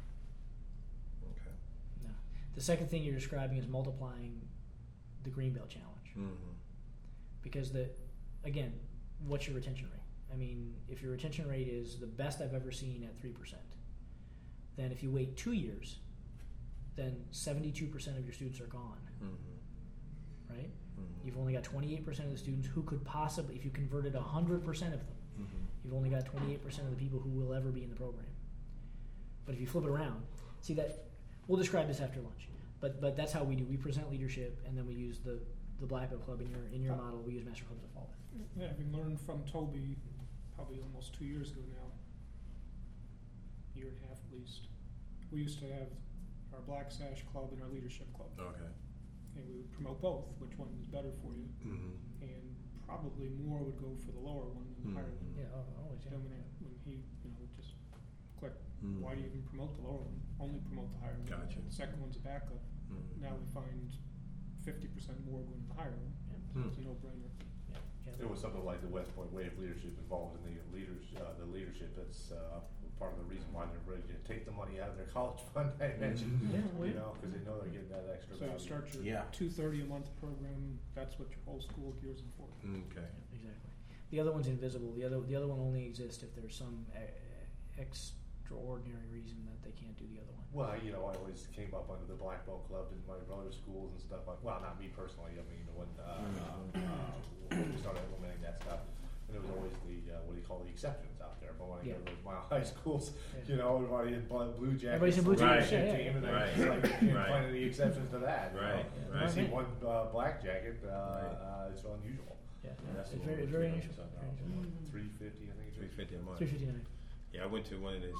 Okay. No. The second thing you're describing is multiplying the Greenbelt Challenge. Because again, what's your retention rate? I mean, if your retention rate is the best I've ever seen at 3%, then if you wait 2 years, then 72% of your students are gone. Right? You've only got 28% of the students who could possibly, if you converted 100% of them, you've only got 28% of the people who will ever be in the program. But if you flip it around, see that, we'll describe this after lunch, but that's how we do. We present leadership, and then we use the Black Belt Club in your model. We use Master Club as a fallback. Yeah, having learned from Toby probably almost 2 years ago now, year and a half at least, we used to have our Black Sash Club and our Leadership Club. Okay. And we would promote both, which one is better for you, and probably more would go for the lower one than the higher one. Yeah, always. Yeah. Then when he just clicked, why do you even promote the lower one? Only promote the higher one. Gotcha. The second one's a backup. Now we find 50% more going to the higher one. So it's a no-brainer. It was something like the West Point Way of Leadership involved in the leadership. That's part of the reason why they're ready to take the money out of their college fund. I mentioned, because they know they're getting that extra So value. you start your $230 a month program. That's what your whole school gears them for. Okay. Yeah, exactly. The other one's invisible. The other one only exists if there's some extraordinary reason that they can't do the other one. Well, I always came up under the Black Belt Club in my brother's schools and stuff like. Well, not me personally. I mean, when we started implementing that stuff, and there was always the what do you call the exceptions out there. But when I go to my high schools, everybody in blue jackets, everybody's in blue jackets, team, and it's like you can't find any exceptions to that. Right. I see one black jacket. It's unusual. Yeah, That's it's very unusual. $350, I think. $350 a month. $359. Yeah, I went to one of his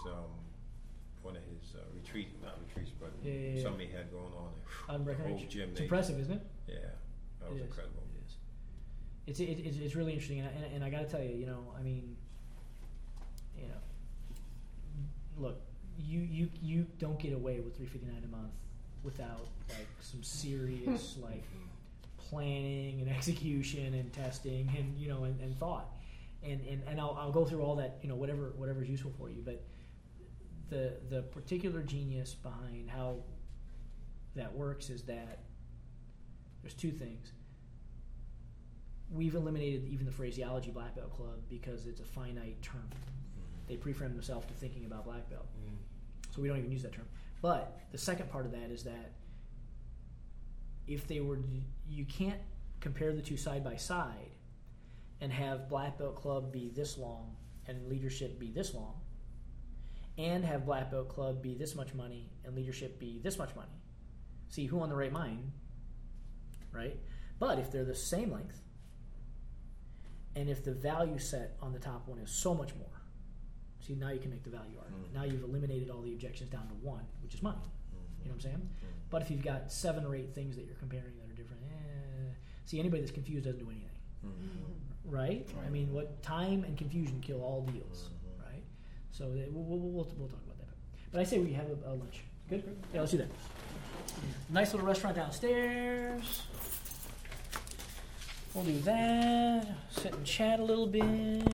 retreats, but something he had going on. The whole gym. It's impressive, isn't it? Yeah, that was incredible. It is. It's really interesting, and I got to tell you, look, you don't get away with $359 a month without like some serious like planning and execution and testing and thought, and I'll go through all that, whatever is useful for you, but the particular genius behind how that works is that there's two things. We've eliminated even the phraseology Black Belt Club because it's a finite term. They pre-frame themselves to thinking about Black Belt. So we don't even use that term. But the second part of that is that if they were, you can't compare the two side by side and have Black Belt Club be this long and leadership be this long, and have Black Belt Club be this much money and leadership be this much money. See who on the right mind, right? But if they're the same length, and if the value set on the top one is so much more, see, now you can make the value argument. Now you've eliminated all the objections down to one, which is money. You know what I'm saying? But if you've got 7 or 8 things that you're comparing that are different, see, anybody that's confused doesn't do anything. Right? I mean, what time and confusion kill all deals. Right? So we'll talk about that. But I say we have a lunch. Good? Yeah, let's do that. Nice little restaurant downstairs. We'll do that. Sit and chat a little bit.